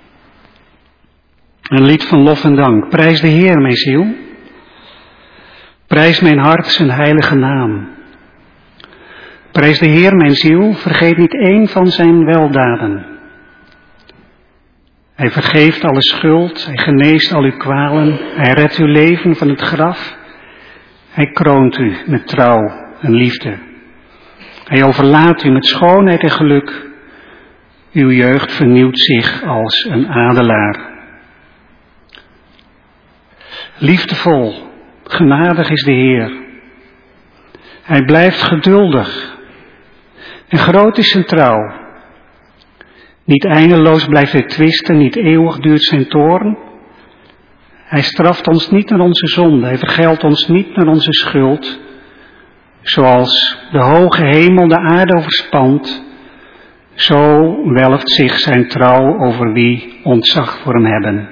Speaker 2: Een lied van lof en dank. Prijs de Heer, mijn ziel. Prijs mijn hart zijn heilige naam. Prijs de Heer, mijn ziel. Vergeet niet één van zijn weldaden. Hij vergeeft alle schuld, hij geneest al uw kwalen, hij redt uw leven van het graf. Hij kroont u met trouw en liefde. Hij overlaadt u met schoonheid en geluk. Uw jeugd vernieuwt zich als een adelaar. Liefdevol, genadig is de Heer. Hij blijft geduldig en groot is zijn trouw. Niet eindeloos blijft hij twisten, niet eeuwig duurt zijn toorn. Hij straft ons niet naar onze zonde, hij vergeldt ons niet naar onze schuld. Zoals de hoge hemel de aarde overspant, zo welft zich zijn trouw over wie ontzag voor hem hebben.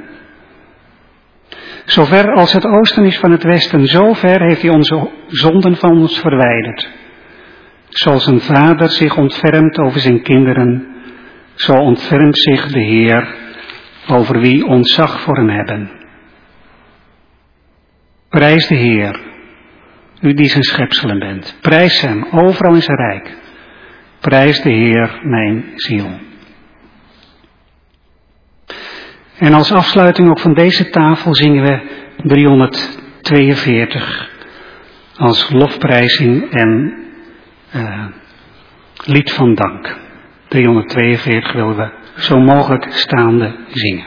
Speaker 2: Zover als het oosten is van het westen, zo ver heeft hij onze zonden van ons verwijderd. Zoals een vader zich ontfermt over zijn kinderen, zo ontfermt zich de Heer over wie ontzag voor hem hebben. Prijs de Heer, u die zijn schepselen bent. Prijs hem overal in zijn rijk. Prijs de Heer, mijn ziel. En als afsluiting ook van deze tafel zingen we driehonderdtweeënveertig als lofprijzing en uh, lied van dank. driehonderdtweeënveertig willen we zo mogelijk staande zingen.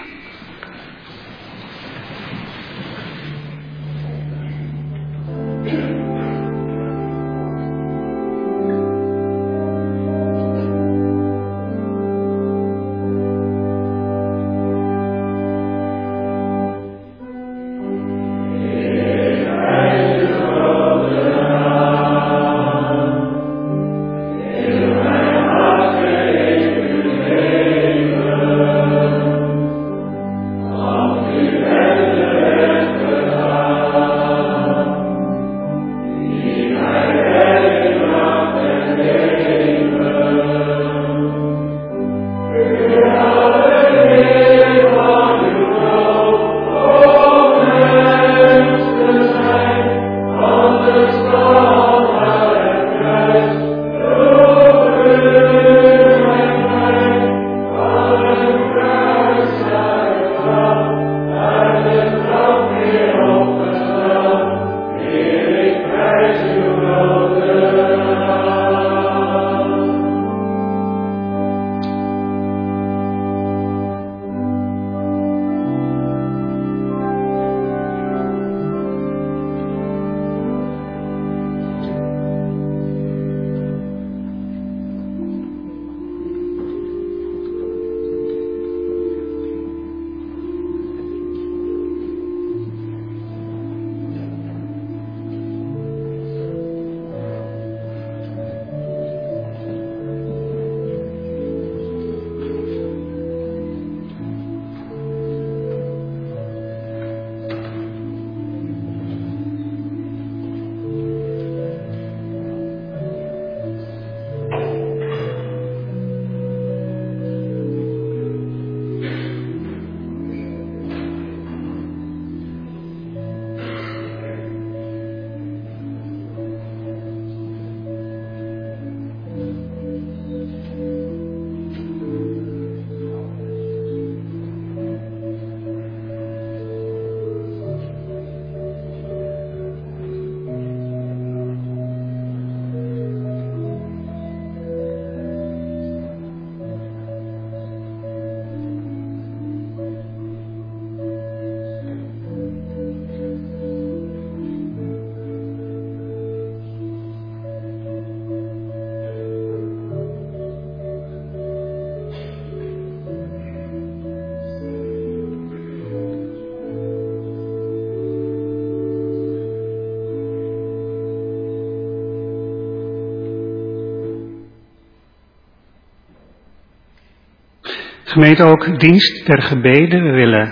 Speaker 2: Gemeente ook dienst ter gebeden. We willen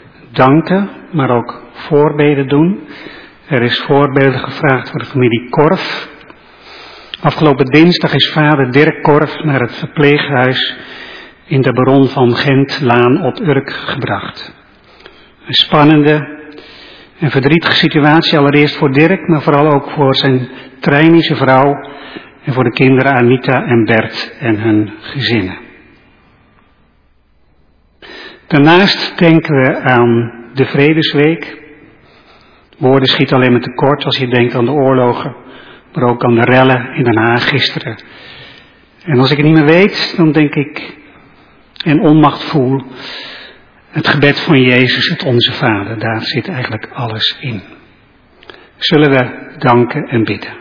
Speaker 2: danken, maar ook voorbeden doen. Er is voorbeden gevraagd voor de familie Korf. Afgelopen dinsdag is vader Dirk Korf naar het verpleeghuis in de Baron van Gent Laan op Urk gebracht. Een spannende en verdrietige situatie allereerst voor Dirk, maar vooral ook voor zijn Trijnische vrouw en voor de kinderen Anita en Bert en hun gezinnen. Daarnaast denken we aan de Vredesweek. Woorden schieten alleen maar tekort als je denkt aan de oorlogen, maar ook aan de rellen in Den Haag gisteren. En als ik het niet meer weet, dan denk ik en onmacht voel, het gebed van Jezus, het Onze Vader, daar zit eigenlijk alles in. Zullen we danken en bidden.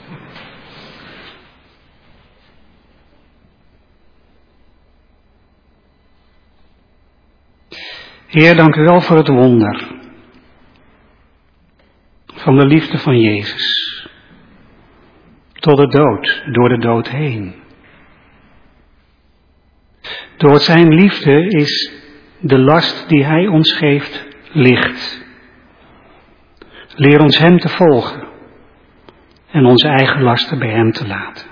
Speaker 2: Heer, dank u wel voor het wonder van de liefde van Jezus. Tot de dood, door de dood heen. Door zijn liefde is de last die hij ons geeft licht. Leer ons hem te volgen en onze eigen lasten bij hem te laten.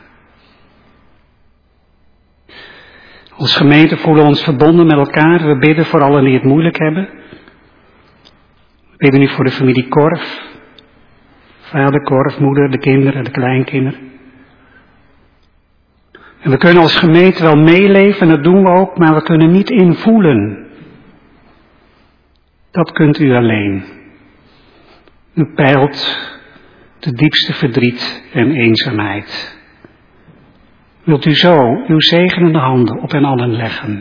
Speaker 2: Als gemeente voelen we ons verbonden met elkaar. We bidden voor allen die het moeilijk hebben. We bidden nu voor de familie Korf. Vader Korf, moeder, de kinderen, de kleinkinderen. En we kunnen als gemeente wel meeleven, en dat doen we ook, maar we kunnen niet invoelen. Dat kunt u alleen. U peilt de diepste verdriet en eenzaamheid. Wilt u zo uw zegenende handen op hen allen leggen?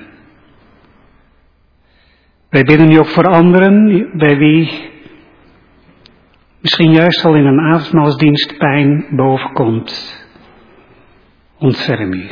Speaker 2: Wij bidden nu ook voor anderen, bij wie misschien juist al in een avondmaalsdienst pijn bovenkomt. Ontferm u.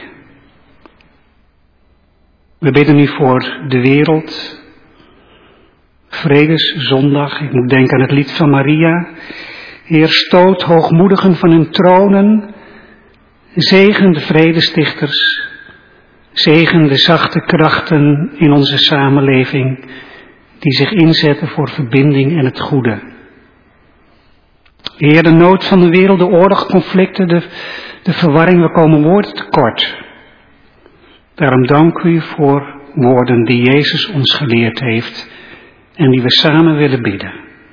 Speaker 2: We bidden nu voor de wereld. Vredeszondag, ik moet denken aan het lied van Maria. Heer, stoot hoogmoedigen van hun tronen. Zegen de vredestichters. Zegen de zachte krachten in onze samenleving, die zich inzetten voor verbinding en het goede. Heer, de nood van de wereld, de oorlog, conflicten, de, de verwarring, we komen woorden tekort. Daarom dank u voor woorden die Jezus ons geleerd heeft en die we samen willen bidden.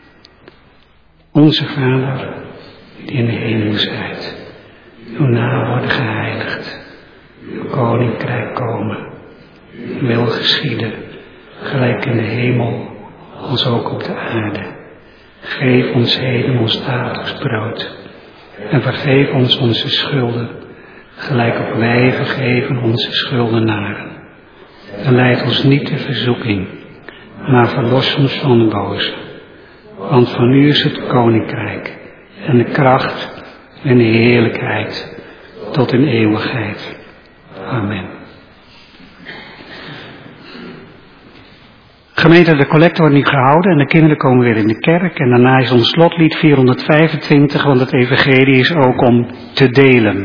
Speaker 2: Onze Vader, die in de hemel zijt, uw naam worden geheiligd, uw koninkrijk komen, uw wil geschieden, gelijk in de hemel, als ook op de aarde. Geef ons heden ons dagelijks brood en vergeef ons onze schulden, gelijk ook wij vergeven onze schuldenaren. En leid ons niet in verzoeking, maar verlos ons van de boze. Want van u is het koninkrijk en de kracht en de heerlijkheid tot in eeuwigheid. Amen. Gemeente, de collecte wordt nu gehouden en de kinderen komen weer in de kerk. En daarna is ons slotlied vierhonderdvijfentwintig, want het evangelie is ook om te delen.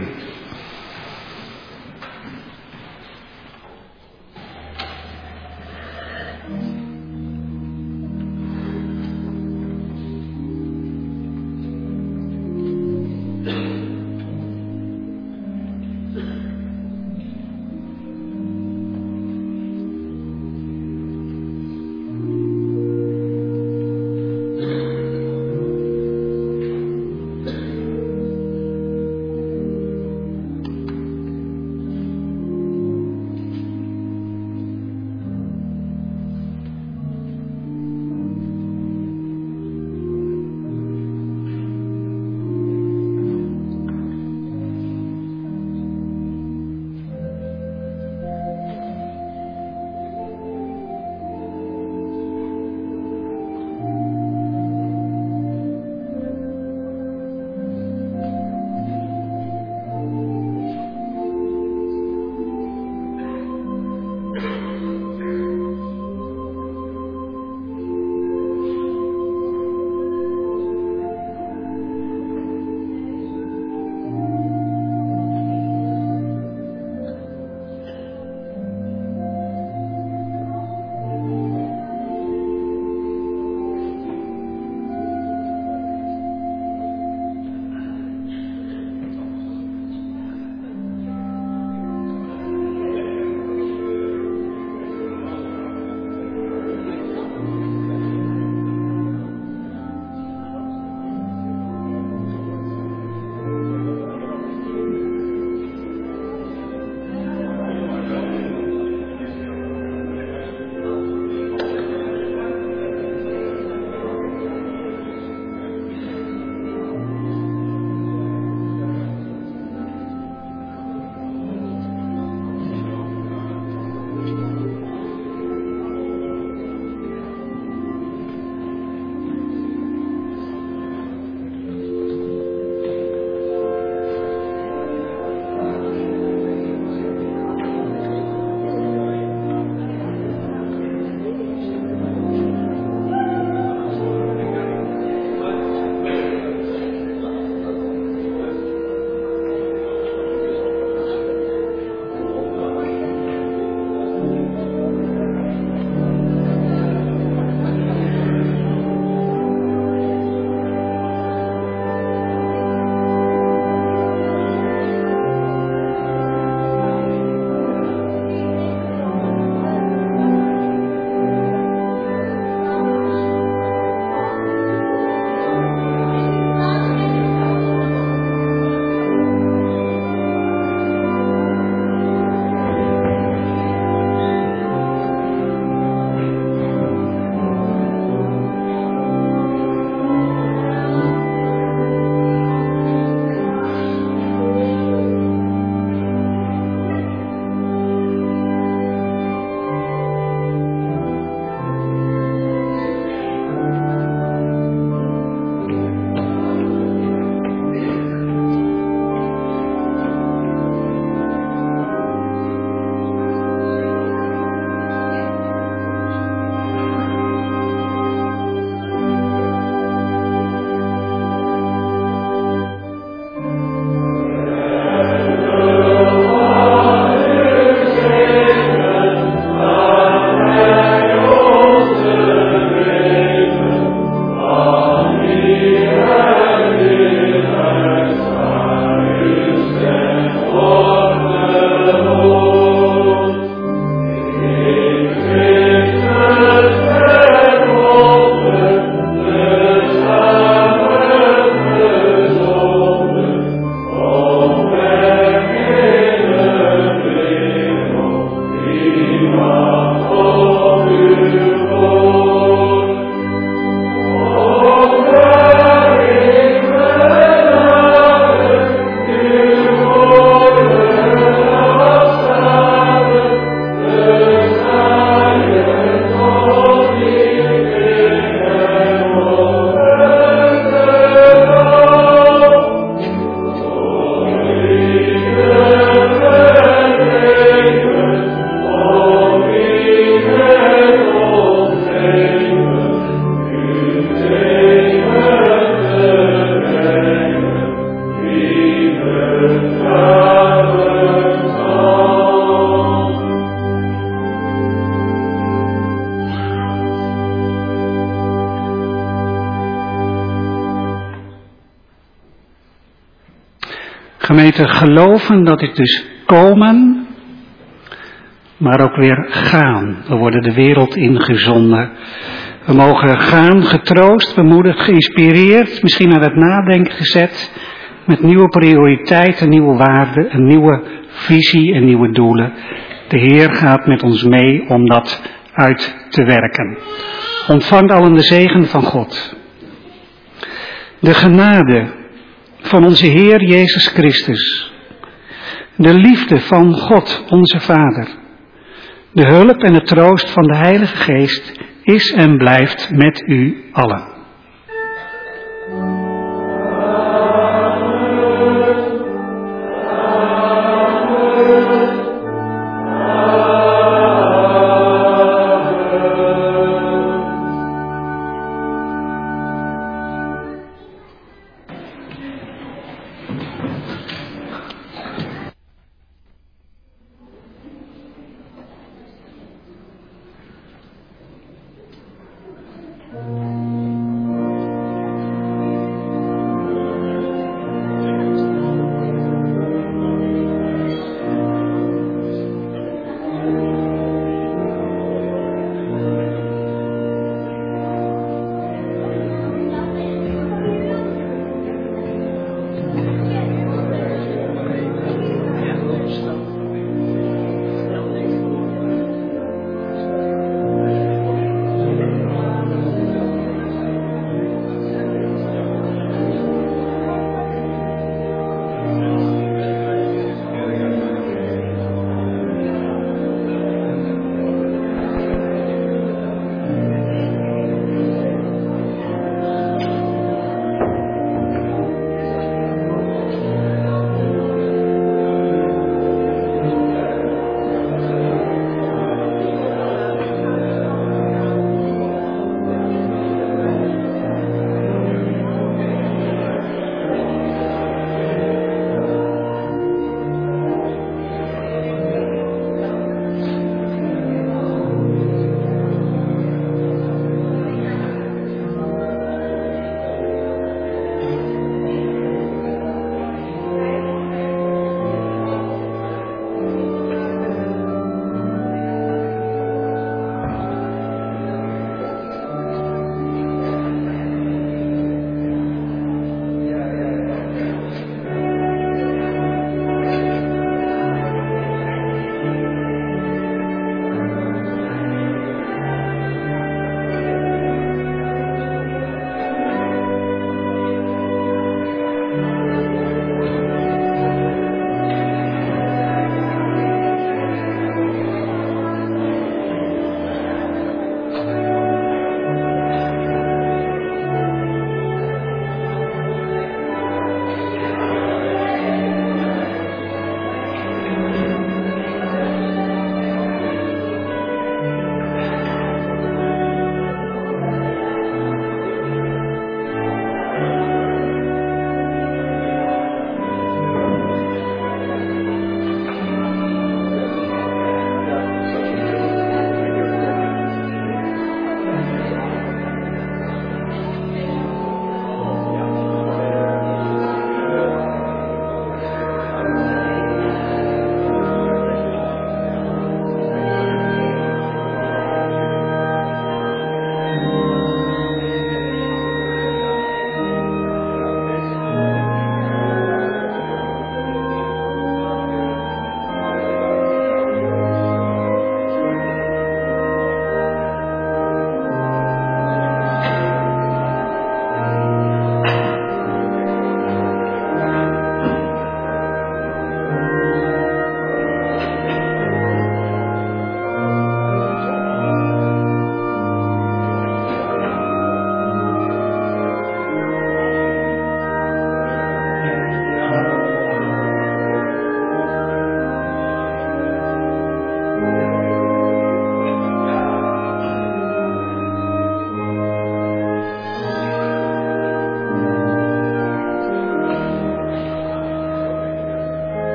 Speaker 2: gemeente geloven, dat is dus komen, maar ook weer gaan. We worden de wereld ingezonden. We mogen gaan, getroost, bemoedigd, geïnspireerd, misschien aan het nadenken gezet, met nieuwe prioriteiten, nieuwe waarden, een nieuwe visie en nieuwe doelen. De Heer gaat met ons mee om dat uit te werken. Ontvangt allen de zegen van God. De genade van onze Heer Jezus Christus. De liefde van God, onze Vader. De hulp en de troost van de Heilige Geest is en blijft met u allen.
Speaker 5: Thank